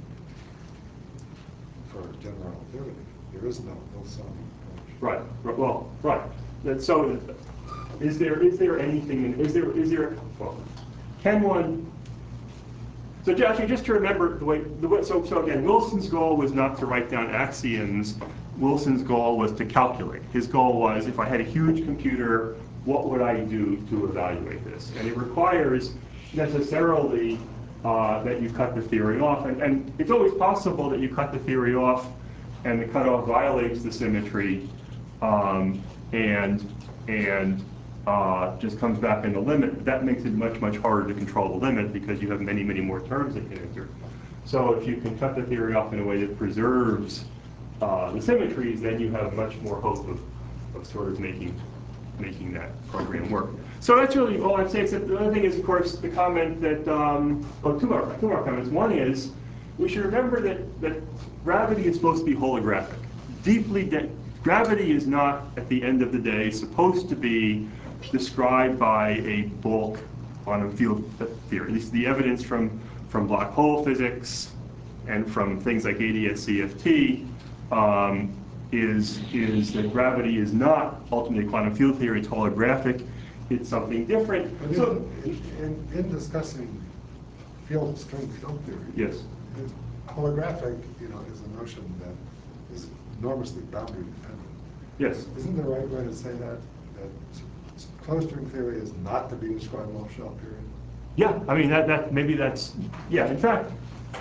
for general relativity. There is no Wilsonian approach. Right. Well, right. And so, is there is there anything? In, is there is there? Well, can one? So actually, just to remember the way the way, so so again, Wilson's goal was not to write down axioms. Wilson's goal was to calculate. His goal was, if I had a huge computer, what would I do to evaluate this? And it requires necessarily uh, that you cut the theory off. And, and it's always possible that you cut the theory off and the cutoff violates the symmetry, um, and and uh, just comes back in the limit. That makes it much, much harder to control the limit because you have many, many more terms that can enter. So if you can cut the theory off in a way that preserves uh, the symmetries, then you have much more hope of, of sort of making making that program work. So that's really all I'd say, except the other thing is, of course, the comment that, um, oh, two more, two more comments. One is, we should remember that, that gravity is supposed to be holographic. Deeply, de gravity is not, at the end of the day, supposed to be described by a bulk quantum field theory. At least the evidence from, from black hole physics and from things like A D S C F T um, is, is that gravity is not ultimately quantum field theory, it's holographic, it's something different. But So, in, in, in discussing field string field theory, yes. holographic, you know, is a notion that is enormously boundary dependent. Yes. Isn't the right way to say that, that closed string theory is not to be described off shell period? Yeah, I mean, that, that, maybe that's, yeah, in fact.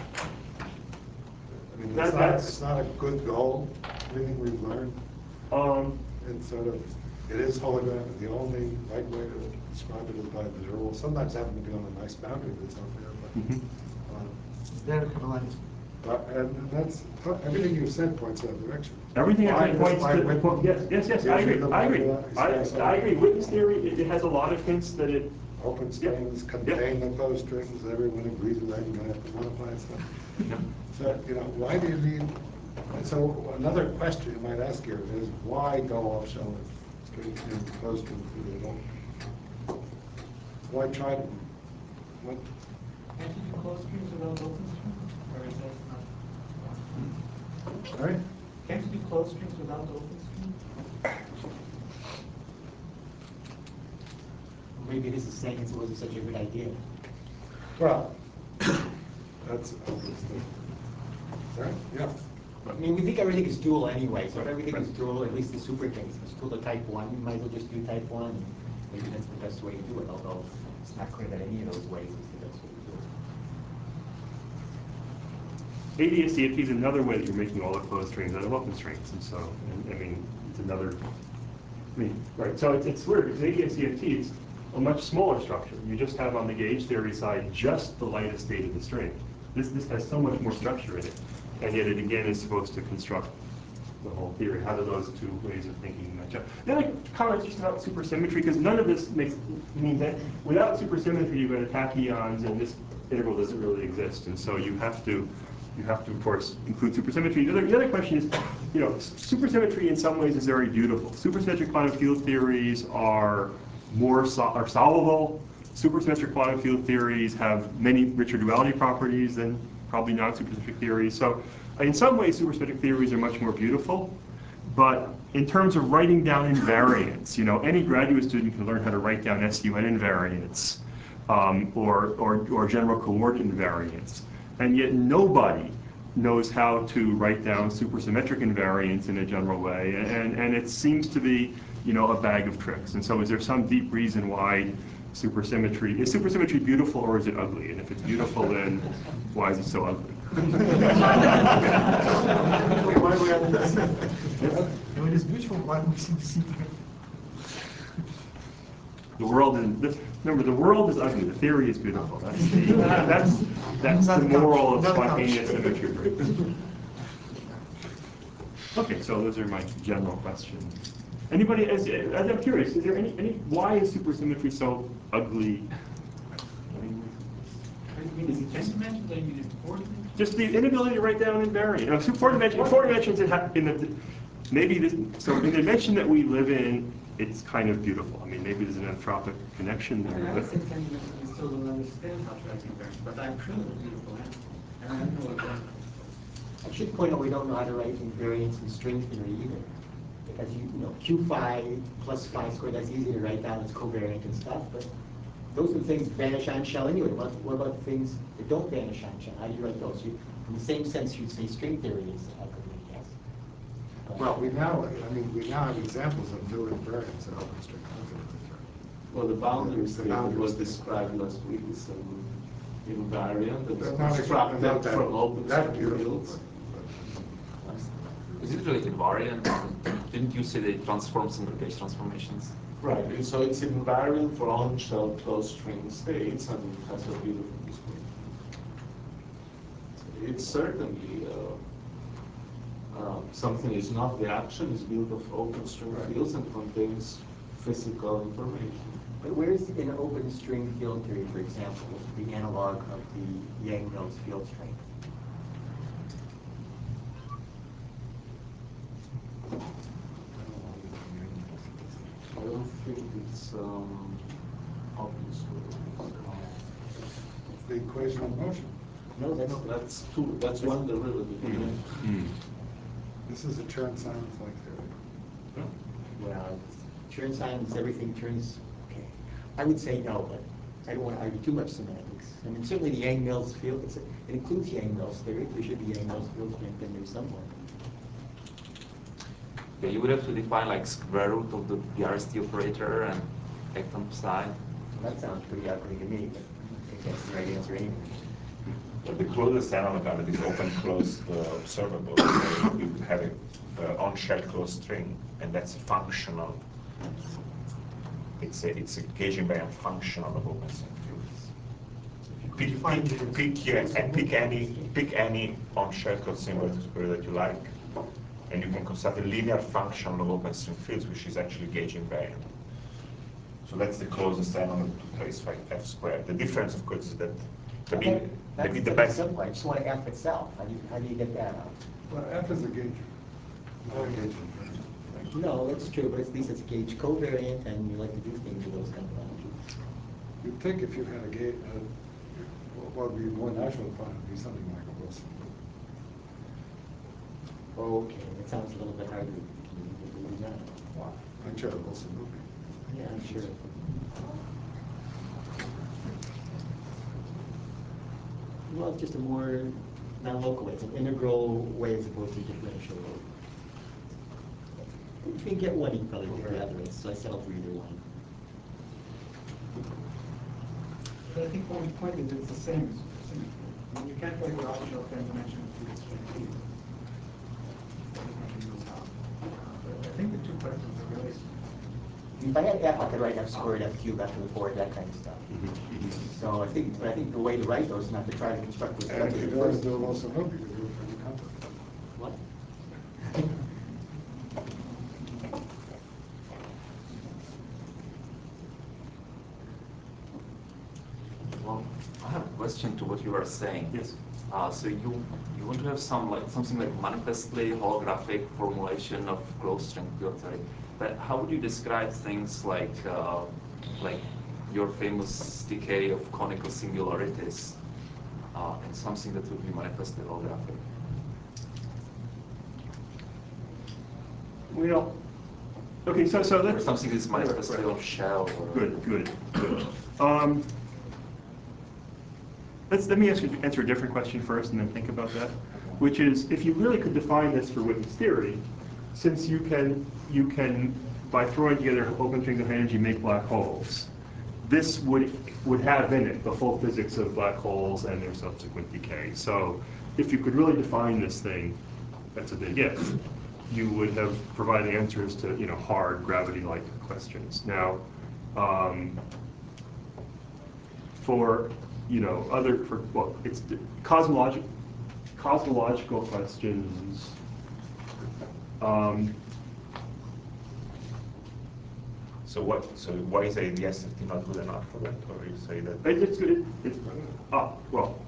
I mean, that, it's, not, that's, it's not a good goal, everything we've learned. Um, It's sort of, it is holographic. The only right way to describe it is by the rule. Sometimes happen to be on a nice boundary that's out there, but. mm-hmm. um, There, Kavalani. But, and and that's, everything you've said points in that direction. Everything I said Why- points why to, Whitman point- yes, yes, yes, I gives you agree, the I agree. right I, express I agree, all- Witten's theory, it, it has a lot of hints that it, Open strings contain the closed strings, everyone agrees with that, you're gonna have to modify stuff. So, you know, why do you need, and so another question you might ask here is, why go off shell with strings in closed string theory at all? Why try to, what? Can't you do closed strings without open strings? Or is that not? Sorry? Can't you do closed strings without open strings? Maybe this is saying it wasn't such a good idea. Well, that's obviously, right? Yeah. I mean, we think everything is dual anyway, so if everything is dual, at least the super case is dual to type one, you might as well just do type one, and maybe that's the best way to do it, although it's not clear that any of those ways is the best way to do it. A D S C F T is another way that you're making all the closed strings out of open strings, and so, and, I mean, it's another, I mean, right, so it's, it's weird, because A D S C F T is a much smaller structure. You just have on the gauge theory side just the lightest state of the string. This, this has so much more structure in it, and yet it again is supposed to construct the whole theory. How do those two ways of thinking match up? The other comment just about supersymmetry, because none of this makes means that without supersymmetry you've got tachyons, and this integral doesn't really exist, and so you have to you have to of course include supersymmetry. The other, the other question is, you know, supersymmetry in some ways is very beautiful. Supersymmetric quantum field theories are more sol are solvable. Supersymmetric quantum field theories have many richer duality properties than probably non-supersymmetric theories. So in some ways, supersymmetric theories are much more beautiful. But in terms of writing down invariants, you know, any graduate student can learn how to write down S U N invariants um, or, or, or general coordinate invariants. And yet nobody knows how to write down supersymmetric invariants in a general way. And, and it seems to be, you know, a bag of tricks. And so is there some deep reason why supersymmetry, is supersymmetry beautiful or is it ugly? And if it's beautiful, then why is it so ugly? When it's beautiful, why we see the secret? The world is, remember, the world is ugly, the theory is beautiful. That's the, that's, that's the moral of spontaneous symmetry. Okay, so those are my general questions. Anybody, as, as I'm curious, is there any, any, why is supersymmetry so ugly? Is it just dimensions or you mean in four dimensions? Just the inability to write down invariant. Uh, so four dimensions, four dimensions in, in the, maybe this, so in the dimension that we live in, it's kind of beautiful. I mean, maybe there's an anthropic connection there. I But would think ten dimensions we still don't understand how to write invariants, but I'm sure it's beautiful answer. And I don't know what I should point out we don't know how to write invariants in string theory either. Because you, you know, Q phi plus phi squared, that's easy to write down, it's covariant and stuff, but those are the things that vanish on shell anyway. What, what about the things that don't vanish on shell? How do you write those? You, in the same sense, you'd say string theory is ugly, yes. But Well, we now, I mean, we now have examples of new invariants in open string theory. Well, the boundary The state boundary was state. described last week is some invariant that They're is not constructed not that- from open that string beautiful, fields. Is it really invariant? Didn't you say they transform some gauge transformations? Right, and so it's invariant for on-shell closed string states and it has a beautiful display. It's certainly uh, uh, something is not the action, is built of open string fields and contains physical information. But where's in open string field theory, for example, the analog of the Yang-Mills field strength? I don't think it's um, obvious. The equation of motion. No, that's that's two. That's one derivative. Mm. This is a Chern-Simons-like theory. Well, Chern-Simons, everything turns, okay. I would say no, but I don't want to argue too much semantics. I mean, certainly the Yang-Mills field, it's a, it includes Yang-Mills theory. There should be Yang-Mills field strength in there somewhere. Yeah, you would have to define like square root of the B R S T operator and act on psi. That sounds pretty ugly to me, but I think that's the right answer anyway. But the closest analog of it is open-closed uh, observable. So you would have an uh, on-shell closed string, and that's a functional. It's a it's a gauge invariant functional of open string fields. Pick, pick, pick here and pick any pick any on-shell closed string that you like, and you can construct a linear function of open string fields, which is actually gauge invariant. So that's the closest analog to trace f squared. The difference, of course, is that the Okay. maybe, That's, maybe the that's best. simple. I just want to F itself. How do you, how do you get that out? Well, F is a gauge. Not a gauge invariant. No, that's true, but at least it's gauge covariant, and you like to do things with those topologies. You'd think if you had a gauge, uh, what would be more natural to find would be something like a Wilson. Okay, that sounds a little bit harder to believe that. Wow. I'm sure a Wilson movie. Yeah, I'm sure. Well, it's just a more non-local way. It's an integral way as opposed to differential way. If you can get one, you can probably get the other. So I settled for either one. But I think one point is it's the same as symmetry. I mean, you can't get the optional ten dimension to the string field. But I think the two questions are really. If I had F, I could write F squared, F cubed, F to the fourth, that kind of stuff. So I think, but I think the way to write those is not to try to construct those. And if you want to do a Wilson movie, you could do it for any concept. What? Well, I have a question to what you were saying. Yes. Uh, so you you want to have some like something like manifestly holographic formulation of closed string field theory, but how would you describe things like uh, like your famous decay of conical singularities uh, and something that would be manifestly holographic? We don't. Okay, so so Or that's something that's manifestly on shell. Or good, good, good. Um, let's let me ask you, answer a different question first, and then think about that. Which is, if you really could define this for Witten's theory, since you can you can by throwing together open strings of energy make black holes, this would would have in it the full physics of black holes and their subsequent decay. So, if you could really define this thing, that's a big if. You would have provided answers to you know hard gravity-like questions. Now, um, for you know other for well, it's cosmologic cosmological questions. Um, So what? So why is A D S F T not good enough for that, or you say that? it, it's it, it's ah well.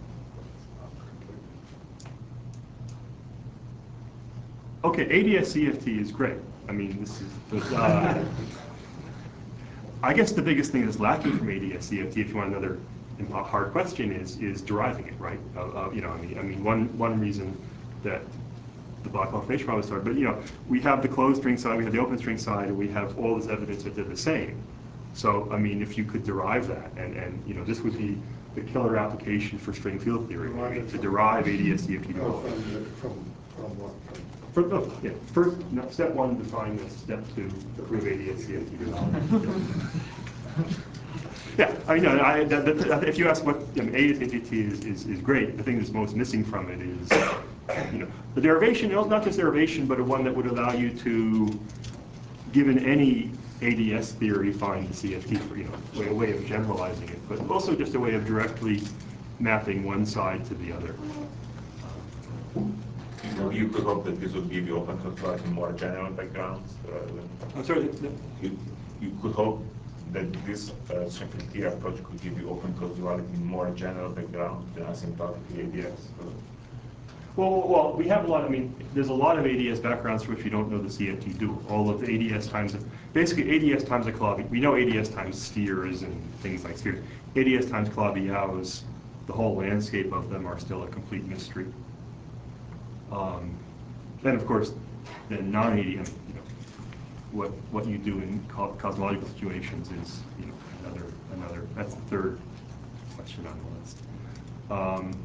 Okay, A D S C F T is great. I mean, this is, but, uh, I guess the biggest thing that's lacking from A D S C F T, if you want another hard question, is is deriving it, right? Uh, uh, you know, I mean, I mean, one one reason that the Blackwell information problem started, but you know, we have the closed string side, we have the open string side, and we have all this evidence that they're the same. So, I mean, if you could derive that, and and you know, this would be the killer application for string field theory, I mean, to derive A D S C F T. Oh, from, the- from, from what? From For, oh, yeah, first, no, step one, define this. Step two, prove A D S C F T. Yeah, I mean, no, I, that, that, if you ask what I mean, A D S C F T is, is, is great, the thing that's most missing from it is, you know, the derivation, not just derivation, but a one that would allow you to, given any A D S theory find the C F T, for, you know, way, a way of generalizing it, but also just a way of directly mapping one side to the other. You know, you could hope that this would give you open calculus in more general backgrounds rather than. I'm sorry. You, you could hope that this uh, string field theory approach could give you open causality in more general background than asymptotic A D S. So. Well, well, we have a lot, I mean, there's a lot of A D S backgrounds for which we don't know the C F T dual. All of the A D S times, of, basically A D S times a Calabi, we know A D S times spheres and things like spheres. A D S times Calabi-Yaos, the whole landscape of them are still a complete mystery. Um, then, of course, the non-A D S, you know, what what you do in co cosmological situations is, you know, another another. That's the third question on the list. Um,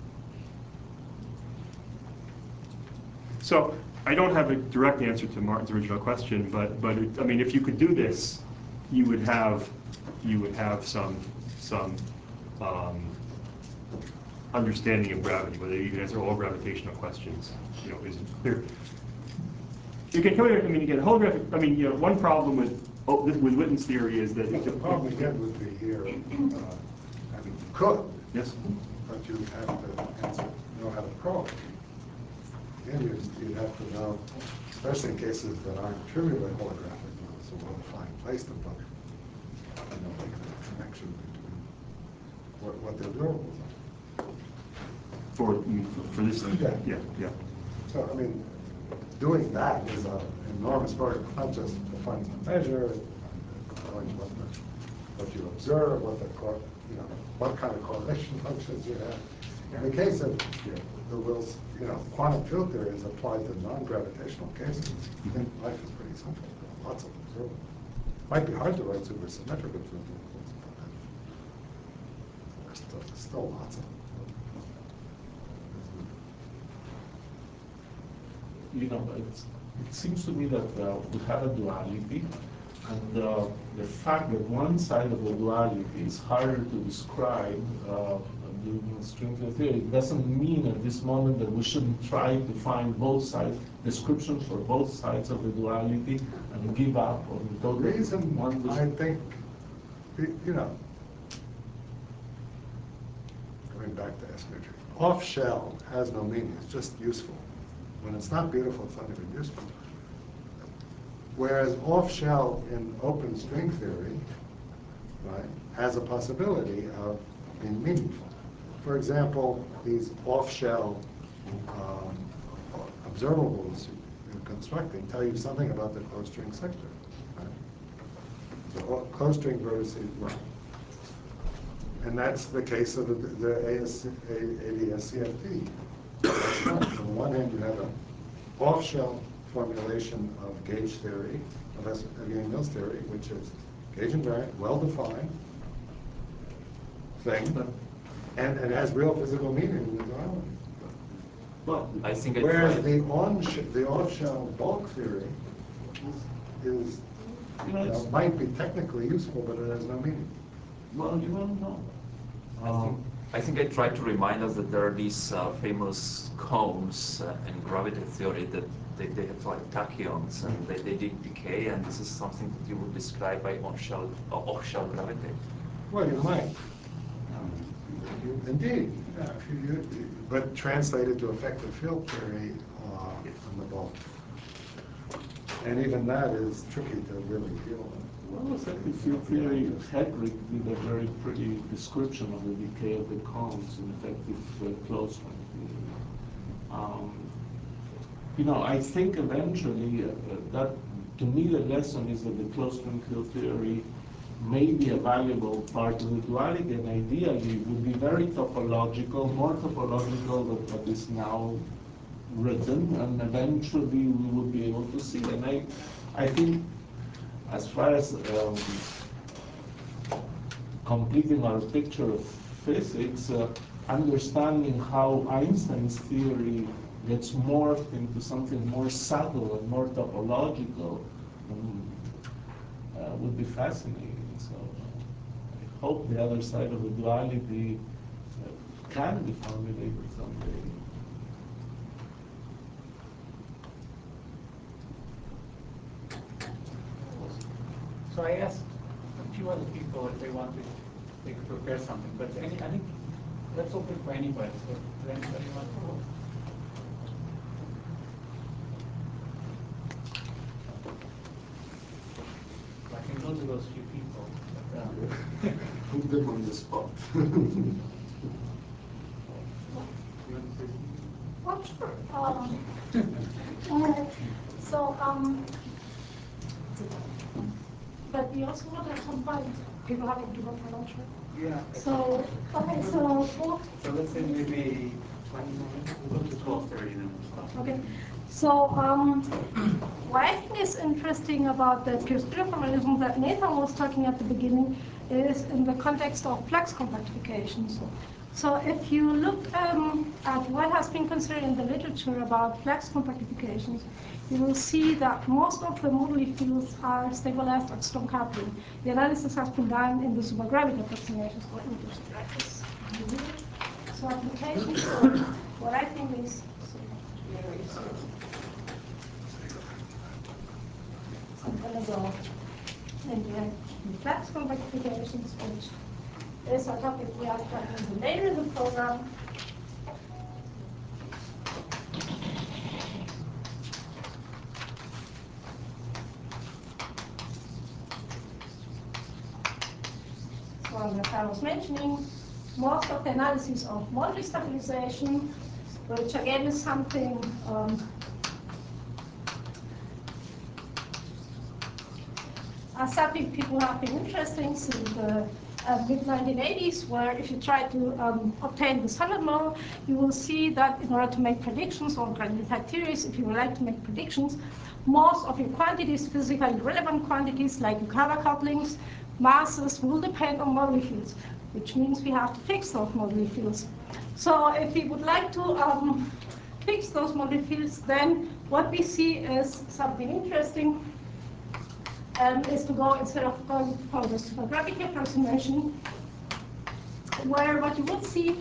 so I don't have a direct answer to Martin's original question, but but it, I mean, if you could do this, you would have you would have some some. Um, understanding of gravity, whether you can answer all gravitational questions, you know, isn't clear. You can come here, I mean, you get holographic, I mean, you know, one problem with oh, with Witten's theory is that... But the problem again would be here, uh, I mean, you could. Yes. But you have to answer, know how to probe. Again, you'd, you'd have to know, especially in cases that aren't trivially holographic, you know, so well-defined place to put, you know, like the connection between what, what the observables are. For, for this, yeah, yeah, yeah. So, I mean, doing that is an enormous program, not just the funds to measure, knowing what, the, what you observe, what the, you know, what kind of correlation functions you have. In the case of you know, the Wills, you know, quantum field theory is applied to non-gravitational cases. I think life is pretty simple. Lots of observables. Might be hard to write supersymmetric observables, but there's still, still lots of them. You know, it's, it seems to me that uh, we have a duality, and uh, the fact that one side of the duality is harder to describe uh, in string field theory doesn't mean at this moment that we shouldn't try to find both sides, descriptions for both sides of the duality, and give up on the total. The reason one, I think, you know, going back to asymmetry, off shell has no meaning, it's just useful. When it's not beautiful, it's not even useful. Whereas off-shell in open string theory, right, has a possibility of being meaningful. For example, these off-shell um, observables you're constructing tell you something about the closed string sector. Right? So closed string vertices run. And that's the case of the, the A D S C F T. On the one hand, you have an off-shell formulation of gauge theory, of Yang-Mills theory, which is gauge invariant, well-defined thing, and it has real physical meaning in the duality. Well, I think I Whereas tried. the on the off-shell bulk theory is, is you know, uh, might be technically useful, but it has no meaning. Well, you don't know. I think, I think I tried to remind us that there are these uh, famous cones uh, in gravity theory that they, they have like tachyons and they, they did decay, and this is something that you would describe by on-shell uh, off-shell gravity. Well, you might. You, indeed, yeah, if you, you, but translated to effective field theory uh, on the bulk. And even that is tricky to really deal with. Well, effective field theory, Hedrick did a very pretty description of the decay of the cones in effective uh, closed string theory. Um, you know, I think eventually uh, that, to me, the lesson is that the closed string field theory may be a valuable part of the duality, and ideally it would be very topological, more topological than what is now written, and eventually we would be able to see. And I, I think, as far as um, completing our picture of physics, uh, understanding how Einstein's theory gets morphed into something more subtle and more topological um, uh, would be fascinating. So uh, I hope the other side of the duality uh, can be formulated someday. So I asked a few other people if they wanted, they could prepare something, but any, I think, let's open for anybody, so does anybody want to go? I can go to those few people. But, um, Put them on the spot. Well, sure. Um, uh, so, um, but we also want to combine people having to go for lunch, right? Yeah. So, okay, so, four, So let's say maybe twenty minutes, we'll go to twelve thirty then we'll stop. okay. So, um, what I think is interesting about the pure spirit formalism that Nathan was talking at the beginning is in the context of flux compactifications. So if you look um, at what has been considered in the literature about flux compactifications, you will see that most of the moduli fields are stabilized at strong coupling. The analysis has been done in the supergravity approximations. Let me just write this. So applications, so what I think is, so I'm going to go in the flux compactifications, which is a topic we are tackling later in the program. So as I was mentioning, most of the analysis of moduli stabilization, which again is something um, uh, something people have been interested in since the Uh, mid nineteen eighties, where if you try to um, obtain the standard model, you will see that in order to make predictions on gradient type theories, if you would like to make predictions, most of your quantities, physically relevant quantities like Yukawa couplings, masses, will depend on moduli fields, which means we have to fix those moduli fields. So if we would like to um, fix those moduli fields, then what we see is something interesting. Um, is to go, instead of going for the supergravity approximation, where what you will see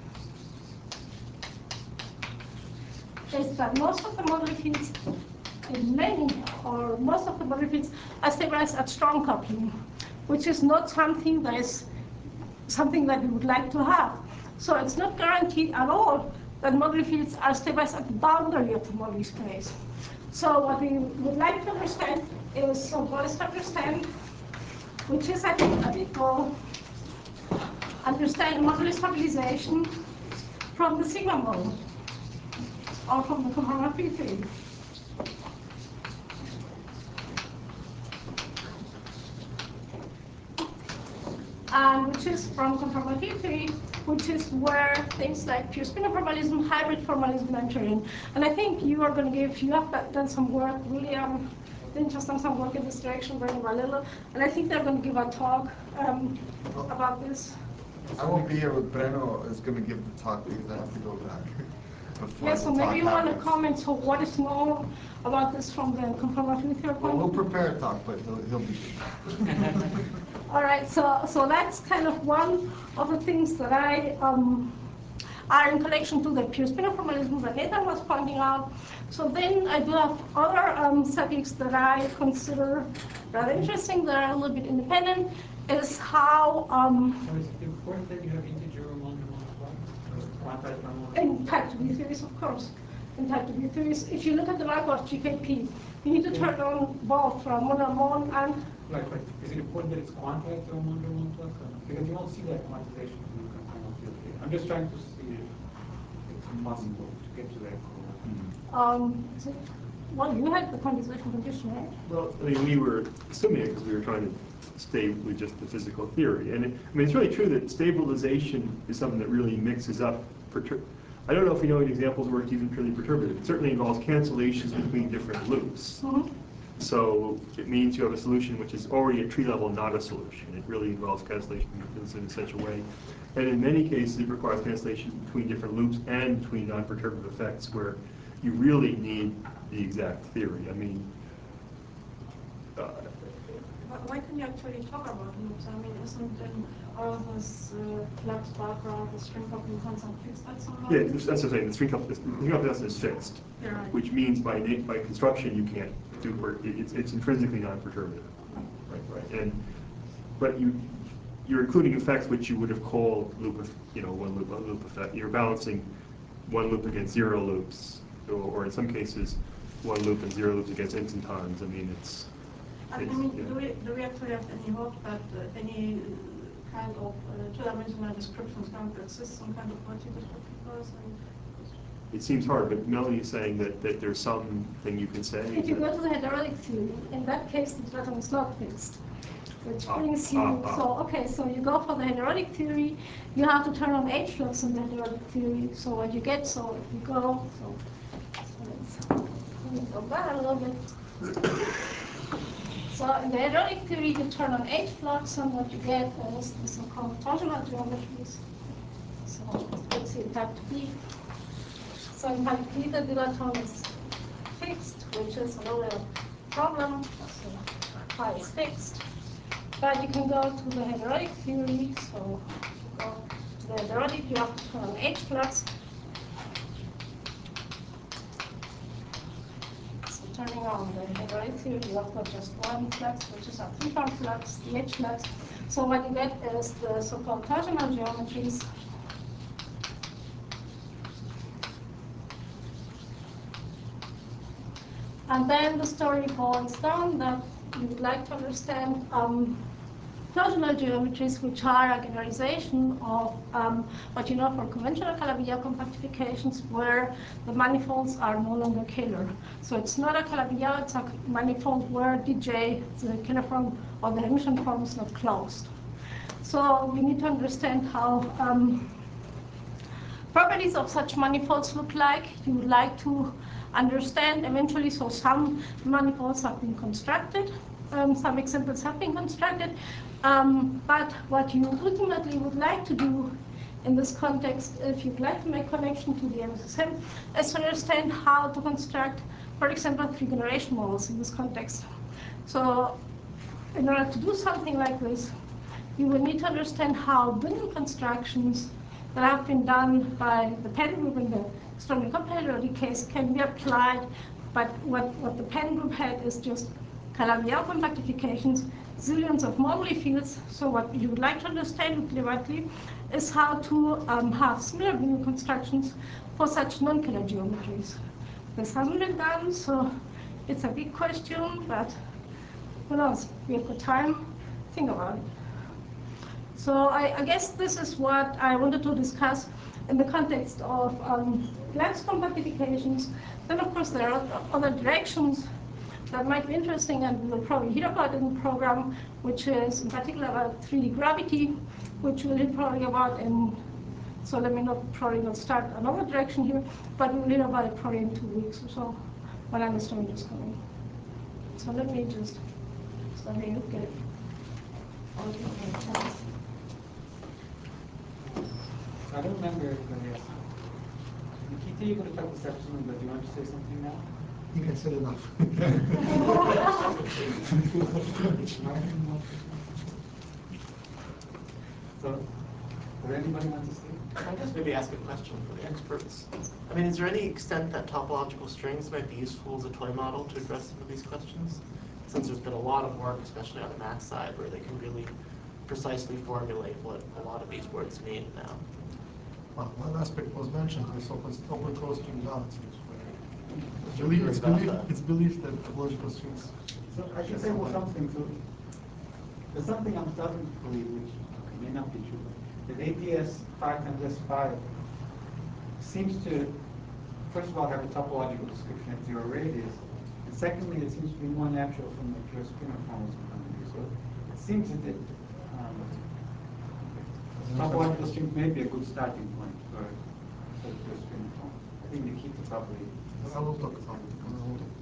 is that most of the moduli fields, in many, or most of the moduli fields, are stabilized at strong coupling, which is not something that is something that we would like to have. So it's not guaranteed at all that moduli fields are stabilized at the boundary of the moduli space. So what we would like to understand is, so what is to understand, which is I think a big goal, understand moduli stabilization from the sigma model, or from the conformal theory. And which is from conformal theory, which is where things like pure spinor formalism, hybrid formalism enter in. And I think you are going to give, you have done some work, really um, just done some work in this direction, Bernie Valillo, and I think they're going to give a talk um, about this. I won't be here, but Breno is going to give the talk because I have to go back. Yeah, so maybe you want to comment, so what is known about this from the conformal theory? Well, we'll prepare a talk, but he'll, he'll be here. All right, so so that's kind of one of the things that I um, are in connection to the pure spinor formalism that Nathan was pointing out. So then I do have other um, subjects that I consider rather interesting, that are a little bit independent, is how... Um, so is it important that you have integer or multiple quantized number? In type two B theories, of course. In type two B theories, if you look at the Markov G K P, you need to turn on both from monomon and... Like, but is it important that it's quantized or one to one plus? Because you won't see that quantization in the conformal field theory. I'm just trying to see if it's possible to get to that goal. Um, so, well, you had the quantization condition, right? Well, I mean, we were assuming it because we were trying to stay with just the physical theory. And it, I mean, it's really true that stabilization is something that really mixes up. I don't know if we know any examples where it's even purely perturbative. It certainly involves cancellations between different loops. Mm-hmm. So it means you have a solution which is already at tree level, not a solution. It really involves cancellation in such a way. And in many cases, it requires cancellation between different loops and between non-perturbative effects where you really need the exact theory. I mean, uh, But why can you actually talk about loops? I mean, isn't then all of this uh, flux background, the string coupling constant fixed at some yeah, level? that's what I'm saying. The string coupling is fixed, Yeah, right. which means by by construction you can't do where it's it's intrinsically non-perturbative. Right, right. And, but you, you're including effects which you would have called loop, of, you know, one loop, one loop effect. You're balancing one loop against zero loops, or, or in some cases, one loop and zero loops against instantons. I mean, it's. I it's, mean, yeah. do we, do we actually have any hope that uh, any kind of uh, two-dimensional description is going to exist, some kind of multi-description process? It seems hard, but Melanie is saying that, that there's something you can say. If you that- go to the heterotic theory, in that case, the datum is not fixed, which Ah, brings you, ah, ah. so, okay, so you go for the heterotic theory, you have to turn on H-flux in the heterotic theory, so what you get, so if you go, so, so let's, let me go back a little bit. So in the heterotic theory, you turn on H-flux, and what you get is the so-called torsional geometries. So let's see, type B. So in type B, the dilaton is fixed, which is a little problem. So phi is fixed. But you can go to the heterotic theory. So you go to the heterotic, you have to turn on H-flux. So turning on the heterotic theory, you have got just one flux, which is a three-form flux, the H-flux. So what you get is the so-called torsional geometries. And then the story boils down that you would like to understand um, torsional geometries, which are a generalization of um, what you know for conventional Calabi-Yau compactifications, where the manifolds are no longer Kähler. So it's not a Calabi-Yau, it's a manifold where D J, the Kähler form or the Hermitian form, is not closed. So we need to understand how um, properties of such manifolds look like. You would like to understand eventually, so some manifolds have been constructed, um, some examples have been constructed, um, but what you ultimately would like to do in this context, if you'd like to make connection to the M S S M, is to understand how to construct, for example, three-generation models in this context. So in order to do something like this, you will need to understand how Bündel constructions that have been done by the Penn group in the strongly complementary case can be applied, but what, what the Penn group had is just Calabi-Yau compactifications, zillions of Morley fields. So what you would like to understand theoretically is how to um, have similar Bündel constructions for such non-Kähler geometries. This hasn't been done, so it's a big question, but who knows? We have got time. Think about it. So I, I guess this is what I wanted to discuss in the context of um, Glance compactifications. Then, of course, there are other directions that might be interesting, and we will probably hear about in the program, which is in particular about three D gravity, which we'll hear probably about in, so let me not probably not start another direction here, but we'll hear about it probably in two weeks or so, when understanding is coming. So let me just, so let me look at it. I don't remember everybody else. Nikita, you could have this afternoon, but do you want to say something now? I think I said enough. So, does anybody want to say? I guess maybe ask a question for the experts. I mean, is there any extent that topological strings might be useful as a toy model to address some of these questions? Since there's been a lot of work, especially on the math side, where they can really precisely formulate what a lot of these words mean now. Well, one aspect was mentioned, the so-called open closed string balances. It's believed, it's believed, it's believed that topological strings. So I can say well something. So there's something I'm starting to believe, which may not be true, that A P S five times S five seems to, first of all, have a topological description at zero radius, and secondly, it seems to be more natural from the pure spinor forms point of view. So it seems that it, um, topological strings may be a good starting point for, for the pure spinor form. I think Nikita probably. I will talk about it. I will talk.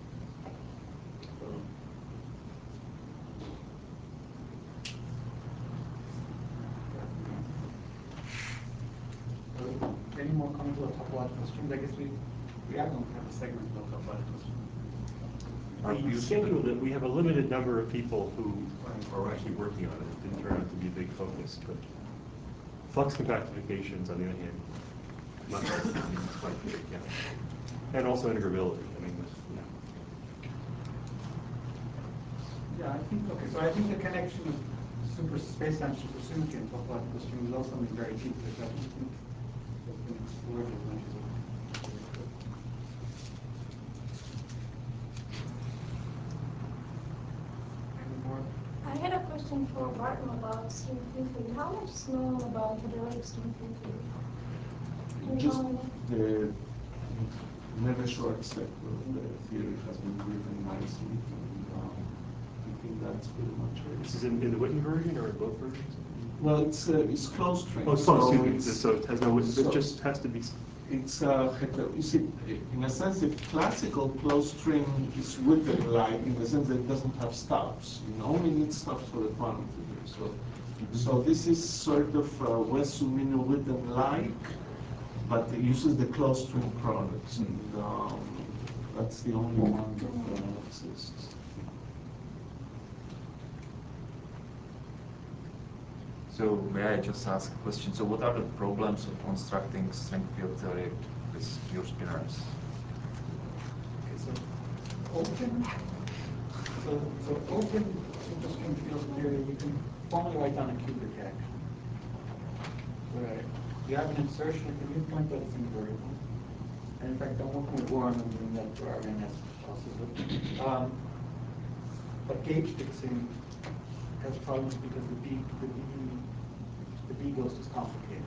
Any more comments about topological strings? I guess we, we are going to have a segment about topological strings. We scheduled it. We have a limited number of people who are actually working on it. It didn't turn out to be a big focus, but flux compactifications, on the other hand, much it's quite big, yeah. And also integrability. I mean, yeah. Yeah, I think, okay, so I think the connection of super space-time supersymmetry and topological string is also something very deep, which I don't think has been explored as much as it could. Any more? I had a question for Martin about string field theory. How much is known about periodic string field theory? Do you Just know? the Neveu-Schwarz sector of the theory has been written nicely, and um, I think that's pretty much it. This is in, in the Witten version or in both versions? Well, it's uh, it's closed string. Oh, it's closed, so excuse me. it's- So it has no, so it just has to be. It's uh, heter- you see, in a sense, if classical closed string is Witten-like, in the sense that it doesn't have stubs, you only need stubs for the quantum figure. So, so this is sort of uh, Wess-Zumino Witten-like, but it uses the closed string products, and um, that's the only one that uh, exists. So may I just ask a question? So what are the problems of constructing string field theory with pure spinors? Okay, so open, so, so open superstring field theory, you can formally write down a cubic action, where you have an insertion at the new point, but it's invariable. And in fact, I'm working with Warren on doing that for R N S also. Um, but gauge fixing has problems because the B, the B, the B ghost is complicated.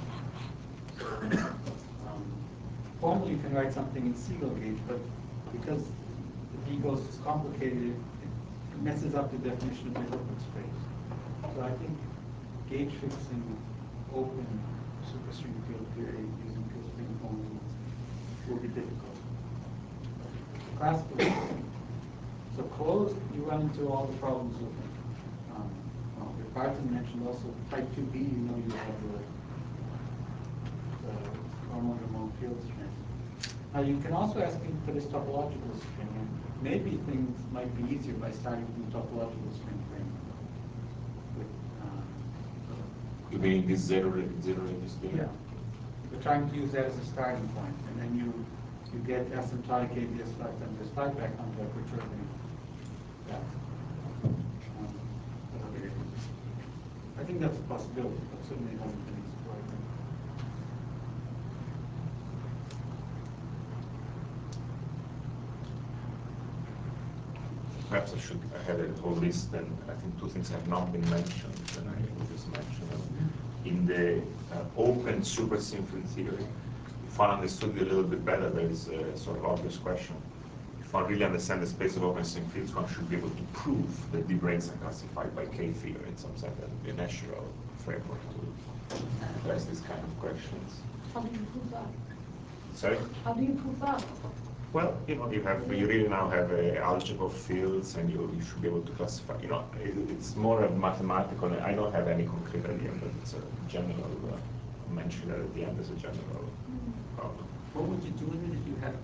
Um, formally, you can write something in Siegel gauge, but because the B ghost is complicated, it messes up the definition of the open space. So I think gauge fixing open superstring field theory using pure string only will be difficult. Classical, so closed, you run into all the problems of, um, well, Barton mentioned also type two B, you know you have the, the normal field strength. Now you can also ask me for this topological string, and maybe things might be easier by starting from the topological string frame. With, um, You mean this zero, zero radius theory? yeah. We're trying to use that as a starting point, and then you you get asymptotic A B S five times S five back on by perturbing that. Um, I think that's a possibility, but certainly hasn't been explored. Perhaps I should, I had a whole list, and I think two things have not been mentioned, and I will just mention them. In the uh, open supersymmetry theory, if one understood it a little bit better, there is a sort of obvious question. If one really understands the space of open string fields, one should be able to prove that the branes are classified by K theory in some sense, a natural framework to address these kind of questions. How do you prove that? Sorry? How do you prove that? Well, you know, you have you really now have a algebra of fields, and you, you should be able to classify. You know, it, it's more of mathematical. I don't have any concrete idea, but it's a general. Uh, mention it at the end as a general problem. What would you do with it if you had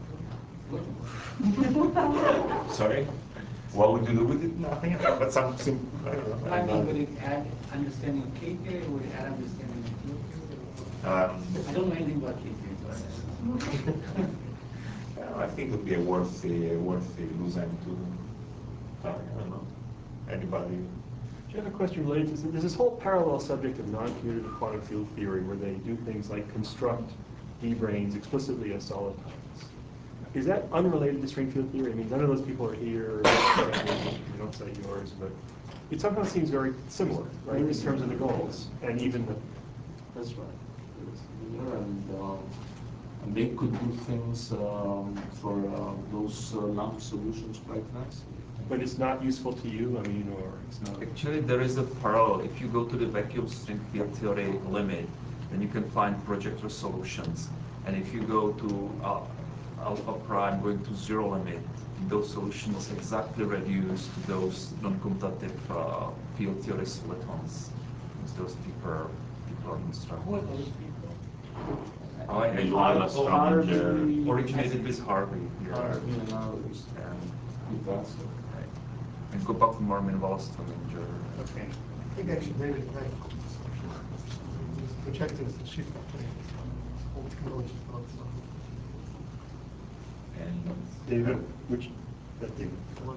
a Sorry, what would you do with it? Nothing. But some sim. I don't know. I mean, would it add understanding of K theory, or would it add understanding of field theory? Um, I don't know anything about K theory, so I think it would be a worthy, a worthy loose end to. I don't know. Anybody? Do you have a question related to this? There's this whole parallel subject of non-commutative quantum field theory where they do things like construct D-branes explicitly as solid types. Is that unrelated to string field theory? I mean, none of those people are here. You don't cite yours, but it somehow seems very similar, right, in terms of the goals and even the. That's right. Yeah, and, um, and they could do things um, for uh, those uh, lump solutions quite nicely. But it's not useful to you, I mean, or it's not. Actually, there is a parallel. If you go to the vacuum string field theory limit, then you can find projector solutions. And if you go to uh, alpha prime going to zero limit, those solutions exactly reduce to those non-commutative uh, field theory solitons. It's those deeper, deeper constructed. who are those people? Oh, I Maybe know. one last comment, uh, Originated with Harvey. Yeah. Harvey and others. And, That's it. right. And go back to Marmin Wallström and Jer. Okay. I think actually David and I these projectors and shift projectors, whole technology developed. And David, which Nothing.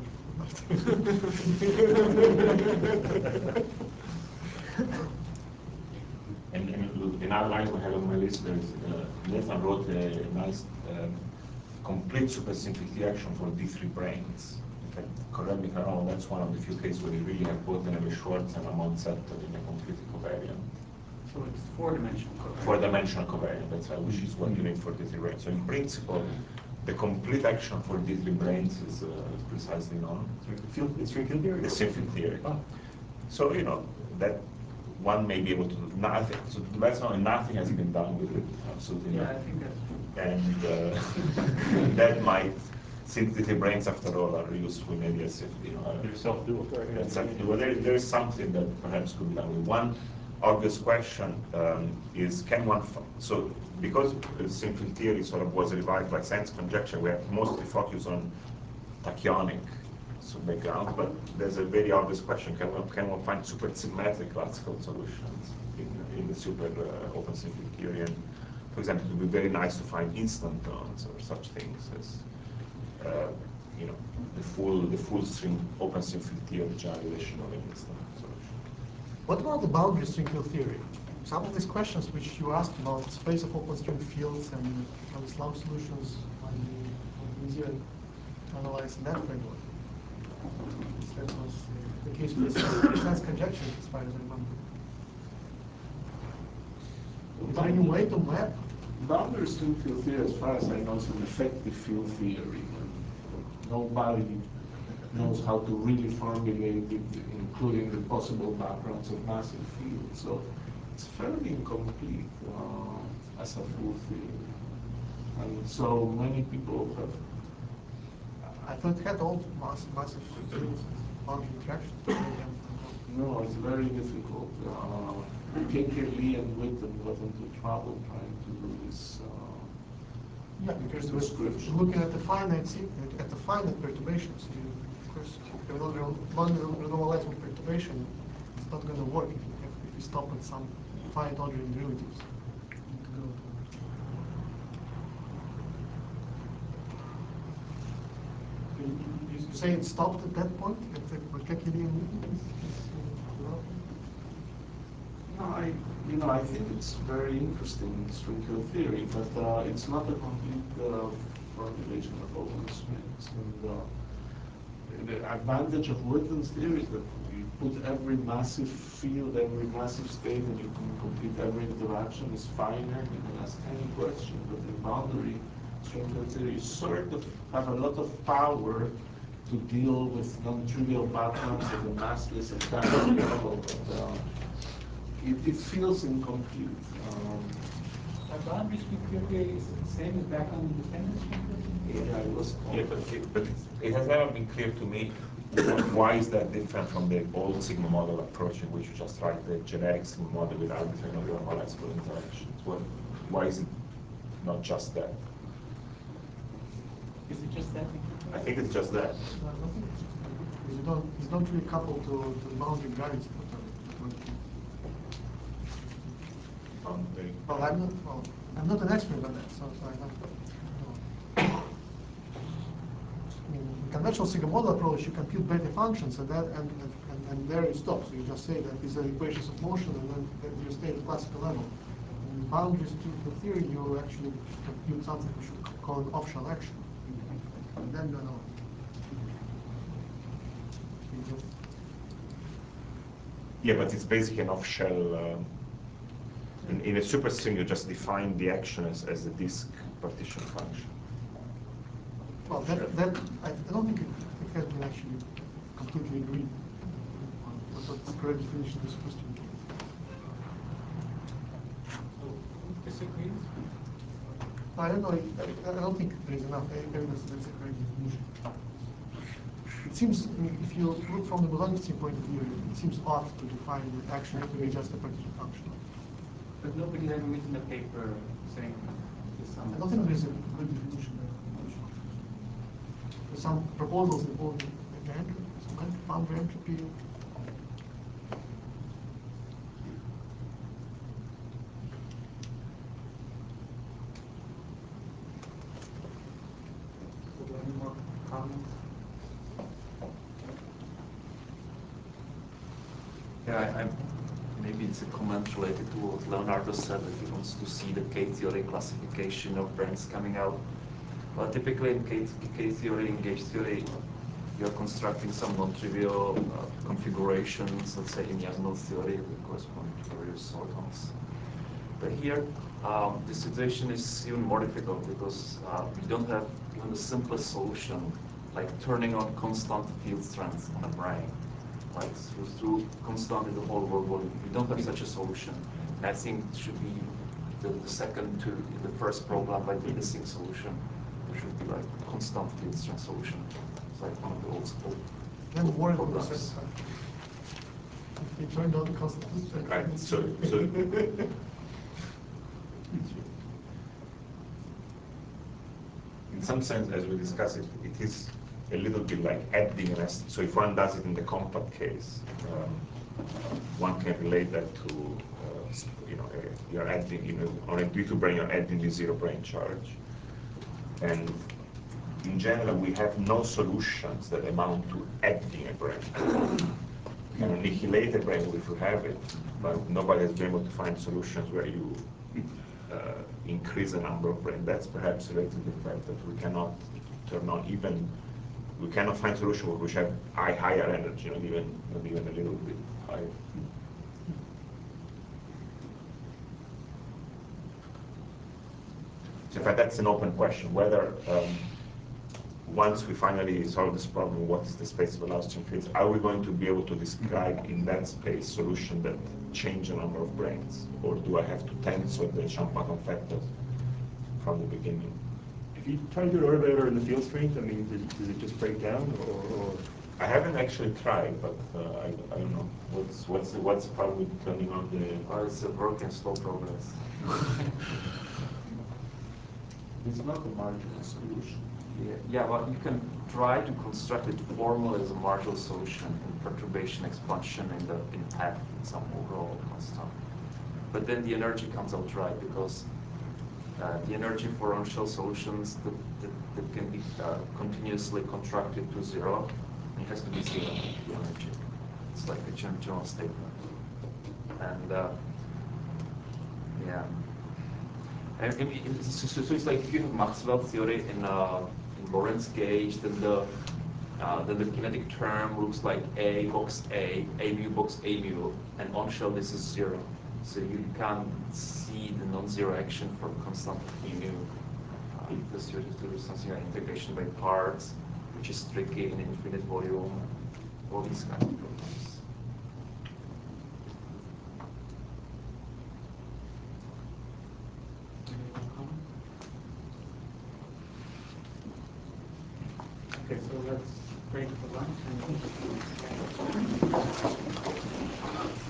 And, and another line I have on my list is uh, Nathan wrote a nice um, complete supersymmetry action for D three branes. In fact, correct me if I'm wrong, that's one of the few cases where you really have both an Emmy-Schwartz and a Mount Setter in a completely covariant. So it's four-dimensional covariant. Four-dimensional covariant, that's right, which is what you need for D three branes. So in principle, the complete action for D three branes is uh, precisely known. Field, it's field theory? The same field theory. Oh. So, you know, that one may be able to do nothing. So that's not, nothing has been done with it, absolutely Yeah, not. I think that's true. And uh, that might, since the brains after all are useful maybe as if, you know, They're self-dual. that's something. Well, there, there is something that perhaps could be done with. One obvious question um, is, can one, f so because the simple theory sort of was revived by science conjecture, we have mostly focused on tachyonic so background, but there's a very obvious question, can one, can one find supersymmetric classical solutions in, in the super uh, open simple theory? And for example, it would be very nice to find instantons or such things as uh, you know, the full the full string open string field theory generalization of an instant solution. What about the boundary string field theory? Some of these questions which you asked about space of open string fields and how Islam solutions might be easier to analyze in that framework. That was the case with the sense conjecture, as far as I remember. Is there any way to map? Boundary string field theory, as far as I know, is an effective field theory. Nobody knows how to really formulate it, including the possible backgrounds of massive fields. So it's fairly incomplete uh, as a full theory. And so many people have. I thought it had all mass, massive fields, boundary interactions. No, it's very difficult. Uh, Kinker, Lee, and Witten got into trouble trying to do this. Uh, Yeah, because we're looking at the finite at the finite perturbations. You, of course, non-renormalizable perturbation is not going to work if you, have, if you stop at some finite ordering derivatives. You, you, you say it stopped at that point at the Kekili? No, I, you know, I think it's very interesting in string field theory, but uh, it's not a complete uh, formulation of open strings. And uh, the advantage of Witten's theory is that you put every massive field, every massive state, and you can complete every interaction is finite. You can ask any question, but in boundary string field theory, you sort of have a lot of power to deal with non-trivial backgrounds at the massless and parallel level. But, uh, It, it feels incomplete. Um, But boundary string field theory is the same as background independent string field theory? yeah, it was. Yeah, but it, but it, it has never been clear to me why is that different from the old sigma model approach in which you just write the generic sigma model with arbitrary non-normalizable interactions. What, why is it not just that? Is it just that? I think it's just that. No, I don't think it's just that. Because you don't, it's not really coupled to, to the boundary gravity. Well, I'm not, well, I'm not an expert on that, so, so I don't know. I mean, in conventional sigma model approach, you compute beta functions, and that, and, and, and there you stop. So you just say that these are equations of motion, and then, then you stay at the classical level. In boundary string field theory, you actually compute something we should call an off-shell action. And then you know. Yeah, but it's basically an off-shell. Um, In, in a superstring, you just define the action as, as the disk partition function. Well, that, that I, I don't think it, it has been actually completely agreed on what the correct definition of superstring is. So, who disagrees? I don't know. I, I don't think there is enough evidence that it's a correct definition. It seems, I mean, if you look from the Boulogne point of view, it seems odd to define the action to be just a partition function. But nobody's ever written a paper saying this. I don't think there's a good definition of function. There's some proposals involving the entropy, some boundary entropy. Any more comments? it's a comment related to what Leonardo said, that he wants to see the K-theory classification of brains coming out. Well, typically in K, K-theory, in gauge theory, you're constructing some non-trivial uh, configurations, let's say in Yasmel theory, that correspond to various ortons. But here, um, the situation is even more difficult because uh, we don't have even the simplest solution, like turning on constant field strength on a brain, like through, through constant in the whole world volume. We don't have such a solution. And I think it should be the, the second to the first problem, like the missing solution. There should be like a constant field strength solution. It's like one of the old school Then more programs. If you turned on constant field strength. Right. So, so in some sense, as we discussed it, it is a little bit like adding an estimate. So if one does it in the compact case, um, one can relate that to, uh, you know, uh, you're adding, you know, on a D two brain, you're adding the zero brain charge. And in general, we have no solutions that amount to adding a brain. You can annihilate a brain if you have it, but nobody has been able to find solutions where you uh, increase the number of brain. That's perhaps related to the fact that we cannot turn on even, we cannot find solutions which have high, higher energy, not even, not even a little bit higher. So in fact, that's an open question, whether um, once we finally solve this problem, what is the space of Laurentzian fields, are we going to be able to describe in that space solution that change the number of brains? Or do I have to tensor the Champmatton factors from the beginning? If you try to do an orbital in the field strength, I mean, does, does it just break down, or, or? I haven't actually tried, but uh, I, I don't know. What's what's the, what's the problem with turning on the? Oh, it's a broken slow progress. It's not a marginal solution. Yeah, yeah, well, you can try to construct it formally as a marginal solution in perturbation expansion in the in F in some overall constant. But then the energy comes out right because uh, the energy for on-shell solutions that, that, that can be uh, continuously contracted to zero, it has to be zero, the energy. It's like a general statement. And uh, yeah. And, and it, so, so it's like if you have Maxwell theory in, uh, in Lorentz gauge, then the uh, then the kinetic term looks like A box A, A mu box A mu, and on shell this is zero. So you can't see the non-zero action for constant E mu uh, because you have to do something like integration by parts, which is tricky in infinite volume. All these kinds of problems. Okay, so let's break for lunch and